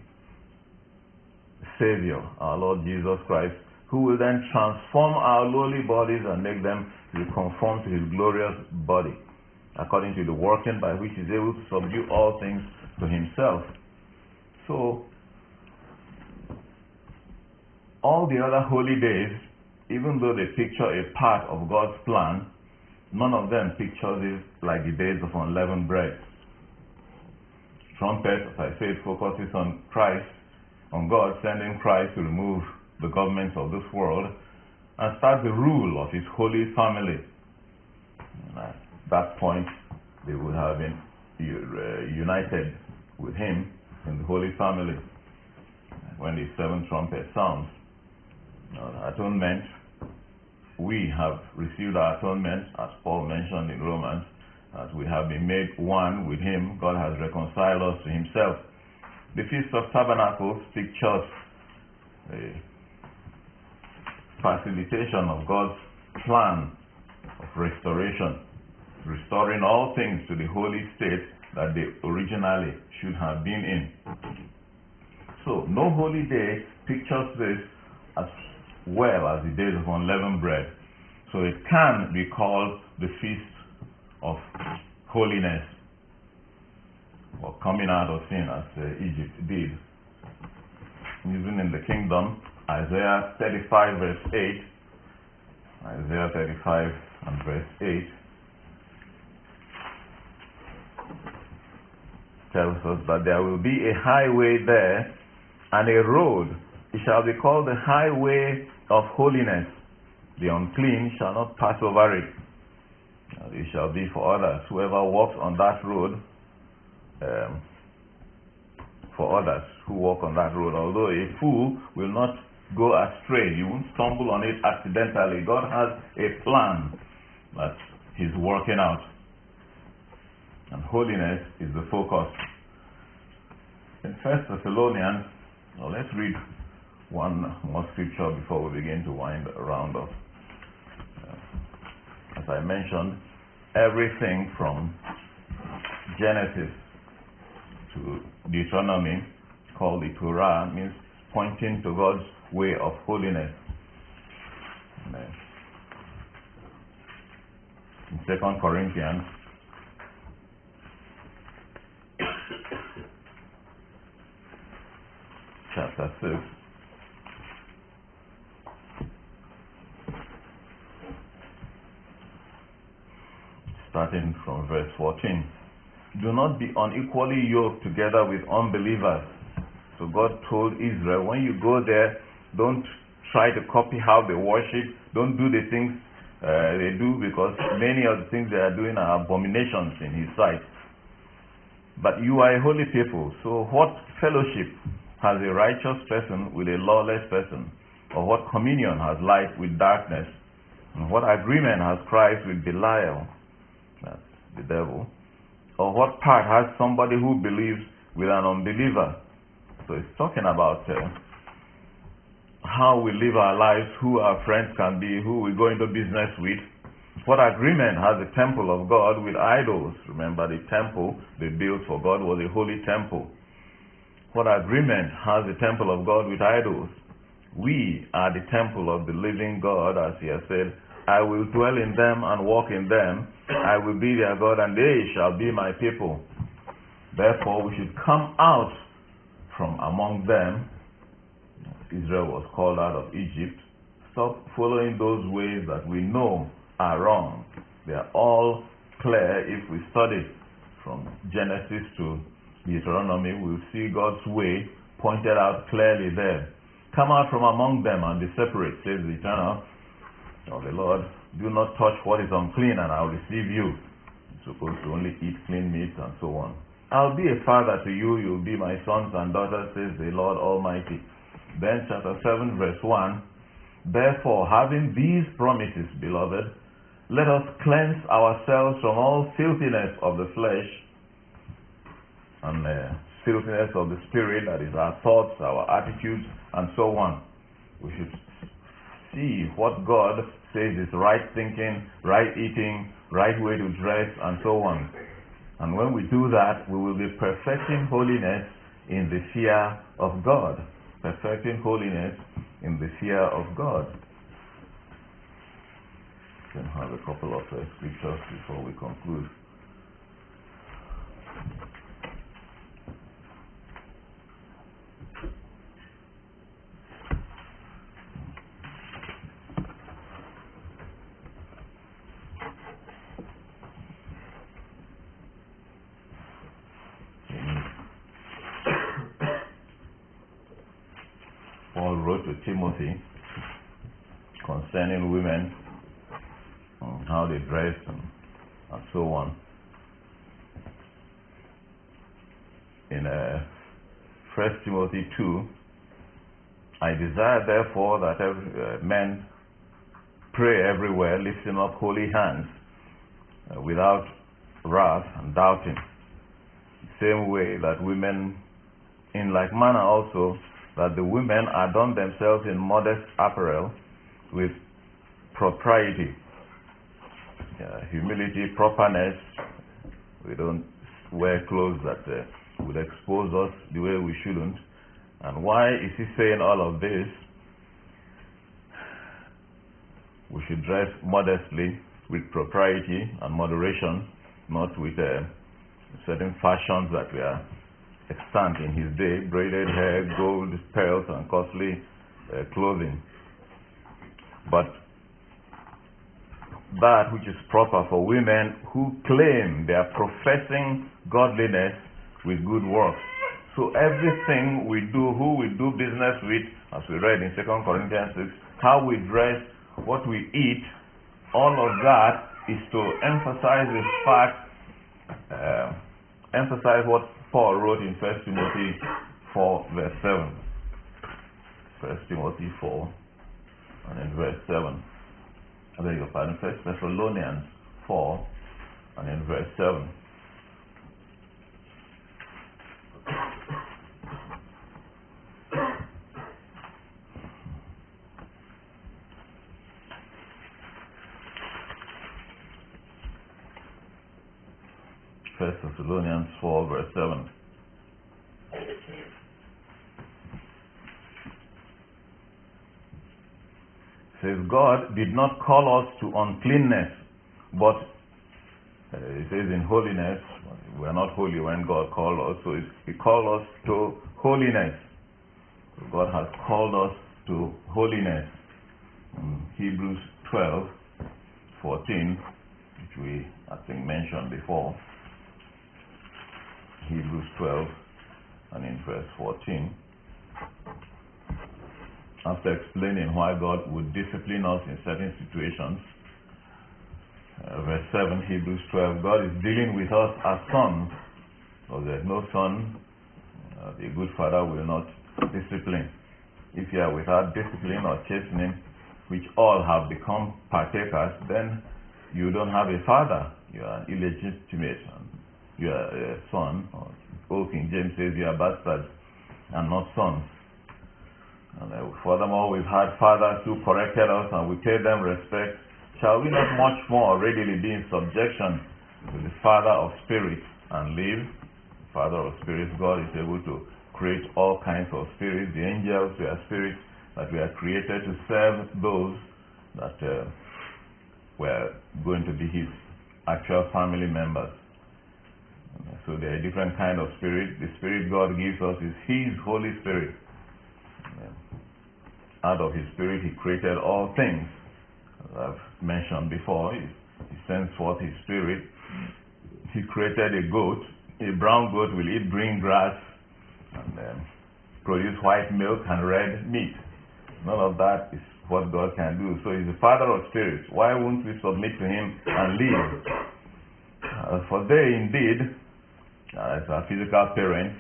Savior, our Lord Jesus Christ, who will then transform our lowly bodies and make them to conform to his glorious body, according to the working by which he is able to subdue all things to himself. So, all the other holy days, even though they picture a part of God's plan, none of them pictures it like the days of unleavened bread. Trumpet, as I said, focuses on Christ, on God sending Christ to remove the governments of this world and start the rule of his holy family. And at that point, they would have been united with him in the holy family. When the seventh trumpet sounds, atonement, we have received our atonement, as Paul mentioned in Romans, as we have been made one with him. God has reconciled us to himself. The Feast of Tabernacles pictures a facilitation of God's plan of restoration, restoring all things to the holy state that they originally should have been in. So, no holy day pictures this as well as the days of unleavened bread. So it can be called the Feast of Holiness, or coming out of sin, as uh, Egypt did. Even in the kingdom, Isaiah thirty-five verse eight, Isaiah thirty-five and verse eight, tells us that there will be a highway there and a road. It shall be called the highway of holiness. The unclean shall not pass over it. It shall be for others. Whoever walks on that road, um, for others who walk on that road, although a fool will not go astray, you won't stumble on it accidentally. God has a plan that he's working out, and holiness is the focus. In First Thessalonians, well, let's read one more scripture before we begin to wind around up. Uh, as I mentioned, everything from Genesis to Deuteronomy, called the Torah, means pointing to God's way of holiness. Amen. In Second Corinthians, chapter six, starting from verse fourteen. do not be unequally yoked together with unbelievers. So God told Israel, when you go there, don't try to copy how they worship. Don't do the things uh, they do, because many of the things they are doing are abominations in His sight. But you are a holy people. So what fellowship has a righteous person with a lawless person? Or what communion has light with darkness? And what agreement has Christ with Belial? That's the devil. Or what part has somebody who believes with an unbeliever? So it's talking about uh, how we live our lives, who our friends can be, who we go into business with. What agreement has the temple of God with idols? Remember, the temple they built for God was a holy temple. What agreement has the temple of God with idols? We are the temple of the living God, as He has said, I will dwell in them and walk in them. I will be their God, and they shall be my people. Therefore, we should come out from among them. Israel was called out of Egypt. Stop following those ways that we know are wrong. They are all clear. If we study from Genesis to Deuteronomy, we'll see God's way pointed out clearly there. Come out from among them and be separate, says the Eternal. Oh, the Lord, do not touch what is unclean, and I'll receive you. You're supposed to only eat clean meat and so on. I'll be a father to you, you'll be my sons and daughters, says the Lord Almighty. Then chapter seven, verse one, therefore, having these promises, beloved, let us cleanse ourselves from all filthiness of the flesh and uh, filthiness of the spirit, that is our thoughts, our attitudes, and so on. We should see what God says is right thinking, right eating, right way to dress, and so on. And when we do that, we will be perfecting holiness in the fear of God. Perfecting holiness in the fear of God. We can have a couple of uh, scriptures before we conclude. Paul wrote to Timothy concerning women, and how they dress and, and so on. In uh, First Timothy two, I desire therefore that every, uh, men pray everywhere, lifting up holy hands, uh, without wrath and doubting. Same way that women, in like manner also, that the women adorn themselves in modest apparel with propriety, uh, humility, properness. We don't wear clothes that uh, would expose us the way we shouldn't. And why is he saying all of this? We should dress modestly with propriety and moderation, not with uh, certain fashions that were extant in his day, braided hair, gold, pearls, and costly uh, clothing. But that which is proper for women who claim they are professing godliness with good works. So everything we do, who we do business with, as we read in Second Corinthians six, how we dress, what we eat, all of that is to emphasize the fact, uh, emphasize what Paul wrote in First Timothy four, verse seven. First Timothy four, and in verse seven. I beg your pardon, First Thessalonians four, and in verse seven. First Thessalonians four, verse seven. Says, God did not call us to uncleanness, but uh, it says in holiness. We are not holy when God called us, so He called us to holiness. So God has called us to holiness. In Hebrews twelve, fourteen, which we I think mentioned before. Hebrews twelve and in verse fourteen, after explaining why God would discipline us in certain situations, uh, verse seven, Hebrews twelve, God is dealing with us as sons. So there's no son, uh, the good father will not discipline. If you are without discipline or chastening, which all have become partakers, then you don't have a father. You are an illegitimate son. You are a son. Old King James says you are bastards and not sons. And uh, furthermore, we've had fathers who corrected us and we paid them respect. Shall we not much more readily be in subjection to the Father of spirits and live? Father of spirits, God is able to create all kinds of spirits. The angels were spirits that were created to serve those that uh, were going to be his actual family members. So there are different kind of spirit. The spirit God gives us is his Holy Spirit. Out of his spirit he created all things. As I've mentioned before, he, he sends forth his spirit. He created a goat. A brown goat will eat green grass and um, produce white milk and red meat. None of that is what God can do. So he's the Father of spirits. Why won't we submit to him and live? Uh, for they indeed, uh, as our physical parents,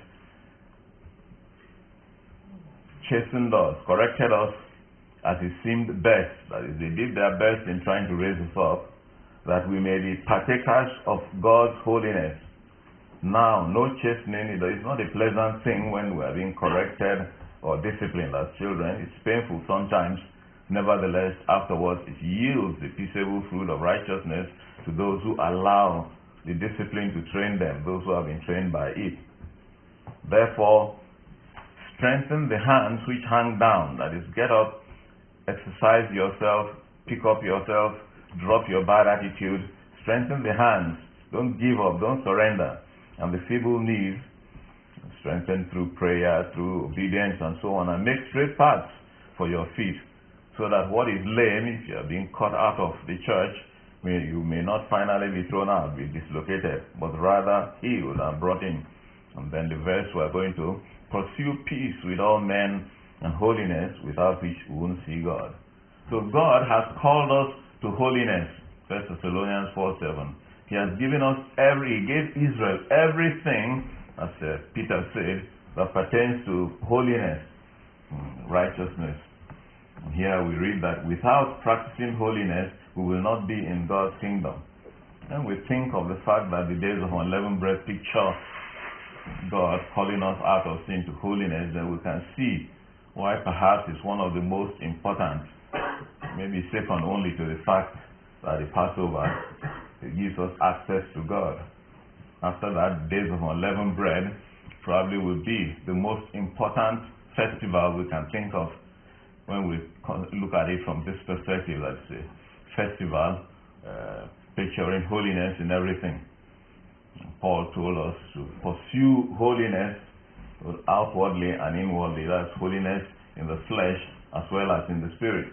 chastened us, corrected us as it seemed best. That is, they did their best in trying to raise us up, that we may be partakers of God's holiness. Now, no chastening, it's not a pleasant thing when we are being corrected or disciplined as children. It's painful sometimes. Nevertheless, afterwards, it yields the peaceable fruit of righteousness to those who allow the discipline to train them, those who have been trained by it. Therefore, strengthen the hands which hang down. That is, get up, exercise yourself, pick up yourself, drop your bad attitude, strengthen the hands. Don't give up, don't surrender. And the feeble knees, strengthen through prayer, through obedience and so on, and make straight paths for your feet, so that what is lame, if you are being cut out of the church, may, you may not finally be thrown out, be dislocated, but rather healed and brought in. And then the verse we are going to, pursue peace with all men and holiness, without which we won't see God. So God has called us to holiness. First Thessalonians four seven. He has given us every, he gave Israel everything, as uh, Peter said, that pertains to holiness, righteousness. And here we read that without practicing holiness, we will not be in God's kingdom. And we think of the fact that the days of unleavened bread picture God calling us out of sin to holiness, then we can see why perhaps it's one of the most important, maybe second only to the fact that the Passover, it gives us access to God. After that, days of unleavened bread probably will be the most important festival we can think of when we look at it from this perspective. Let's say festival uh, picturing holiness in everything. Paul told us to pursue holiness outwardly and inwardly. That's holiness in the flesh as well as in the spirit.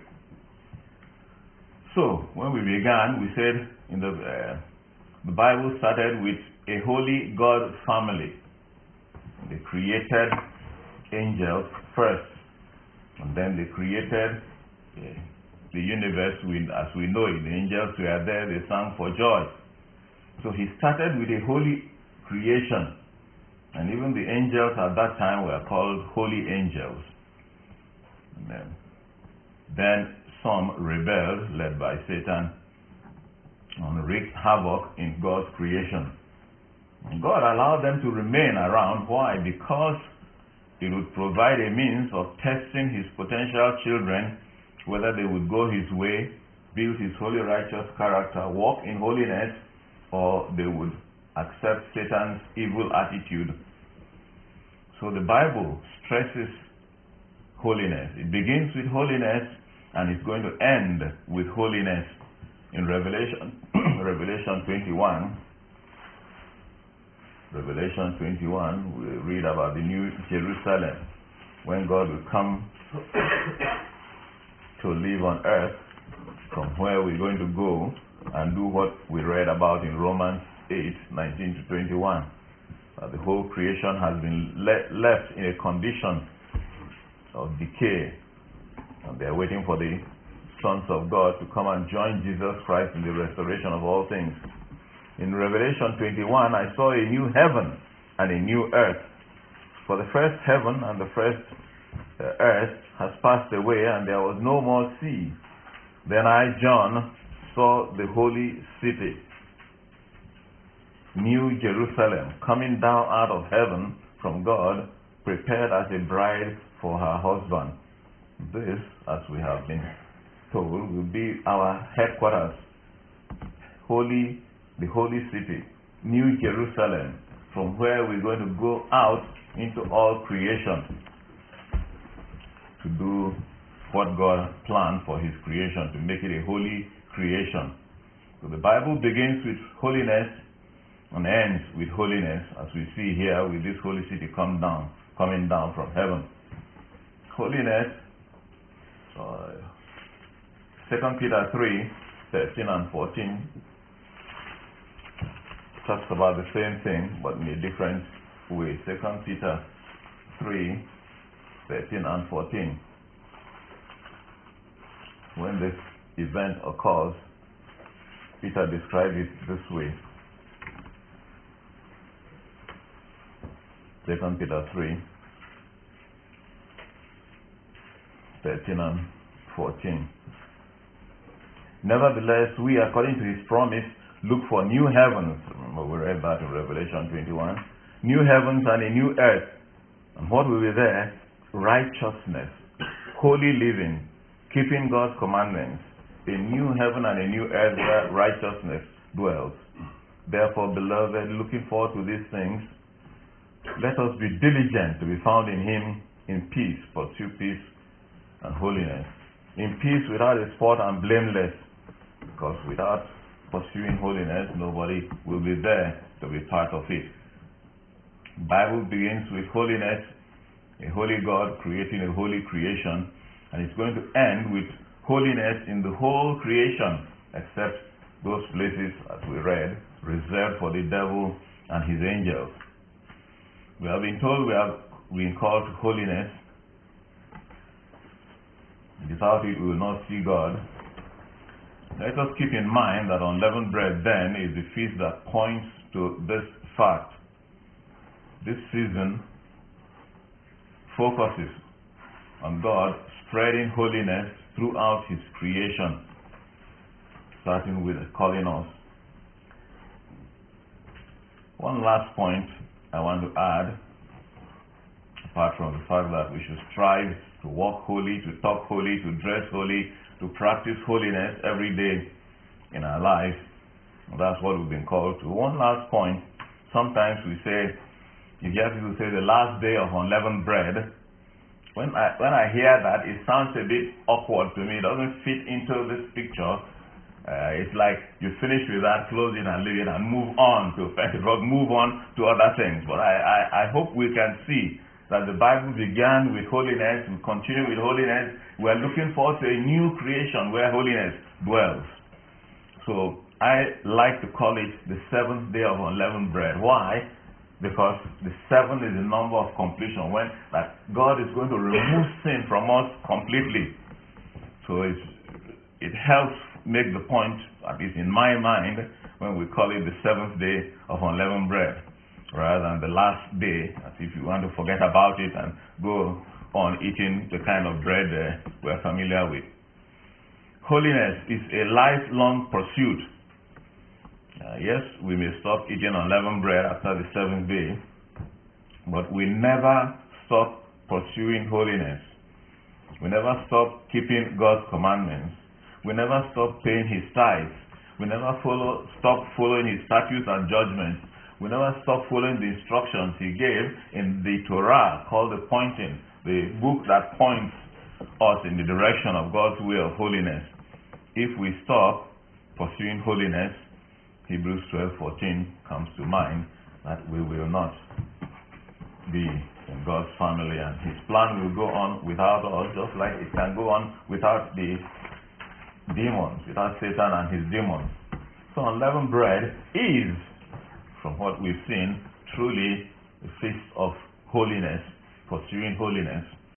So, when we began, we said in the, uh, the Bible started with a holy God family. They created angels first, and then they created uh, the universe with, as we know it. The angels were there, they sang for joy. So he started with a holy creation, and even the angels at that time were called holy angels. And then, then some rebelled, led by Satan, and wreaked havoc in God's creation. And God allowed them to remain around. Why? Because it would provide a means of testing his potential children, whether they would go his way, build his holy righteous character, walk in holiness, or they would accept Satan's evil attitude. So the Bible stresses holiness. It begins with holiness and it's going to end with holiness. In Revelation, Revelation twenty-one, Revelation twenty-one, we read about the new Jerusalem, when God will come to live on earth, from where we're going to go and do what we read about in Romans eight, nineteen to twenty-one. that the whole creation has been le- left in a condition of decay, and they are waiting for the sons of God to come and join Jesus Christ in the restoration of all things. In Revelation twenty-one, I saw a new heaven and a new earth. For the first heaven and the first uh, earth has passed away, and there was no more sea. Then I, John, saw the holy city, New Jerusalem, coming down out of heaven from God, prepared as a bride for her husband. This, as we have been told, will be our headquarters. Holy, the holy city, New Jerusalem, from where we're going to go out into all creation to do what God planned for his creation, to make it a holy creation. So the Bible begins with holiness and ends with holiness, as we see here with this holy city come down, coming down from heaven. Holiness, uh, Second Peter three, thirteen and fourteen, talks about the same thing, but in a different way. Second Peter three, thirteen and fourteen. When this event occurs, Peter describes it this way. Second Peter three, thirteen and fourteen. Nevertheless, we, according to his promise, look for new heavens. Remember, we read that in Revelation twenty-one. New heavens and a new earth. And what will be there? Righteousness, holy living, keeping God's commandments. A new heaven and a new earth where righteousness dwells. Therefore, beloved, looking forward to these things, let us be diligent to be found in him in peace, pursue peace and holiness. In peace, without a spot and blameless, because without pursuing holiness, nobody will be there to be part of it. The Bible begins with holiness, a holy God creating a holy creation, and it's going to end with holiness in the whole creation, except those places, as we read, reserved for the devil and his angels. We have been told we have been called to holiness. Without it, we will not see God. Let us keep in mind that unleavened bread then is the feast that points to this fact. This season focuses on God spreading holiness throughout his creation, starting with calling us. One last point I want to add, apart from the fact that we should strive to walk holy, to talk holy, to dress holy, to practice holiness every day in our life. That's what we've been called to. One last point. Sometimes we say, you hear people say the last day of unleavened bread. When I, when I hear that, it sounds a bit awkward to me. It doesn't fit into this picture. Uh, it's like you finish with that, close it and leave it and move on to Pentecost, move on to other things. But I, I, I hope we can see that the Bible began with holiness, we continue with holiness. We are looking forward to a new creation where holiness dwells. So I like to call it the seventh day of unleavened bread. Why? Because the seven is the number of completion, when that God is going to remove sin from us completely. So it's, it helps make the point, at least in my mind, when we call it the seventh day of unleavened bread, rather than the last day, as if you want to forget about it and go on eating the kind of bread uh, we're familiar with. Holiness is a lifelong pursuit. Uh, yes, we may stop eating unleavened bread after the seventh day, but we never stop pursuing holiness. We never stop keeping God's commandments. We never stop paying his tithes. We never follow, stop following his statutes and judgments. We never stop following the instructions he gave in the Torah, called the Pointing, the book that points us in the direction of God's way of holiness. If we stop pursuing holiness, Hebrews twelve fourteen comes to mind, that we will not be in God's family, and his plan will go on without us, just like it can go on without the demons, without Satan and his demons. So unleavened bread is, from what we've seen, truly a feast of holiness, pursuing holiness.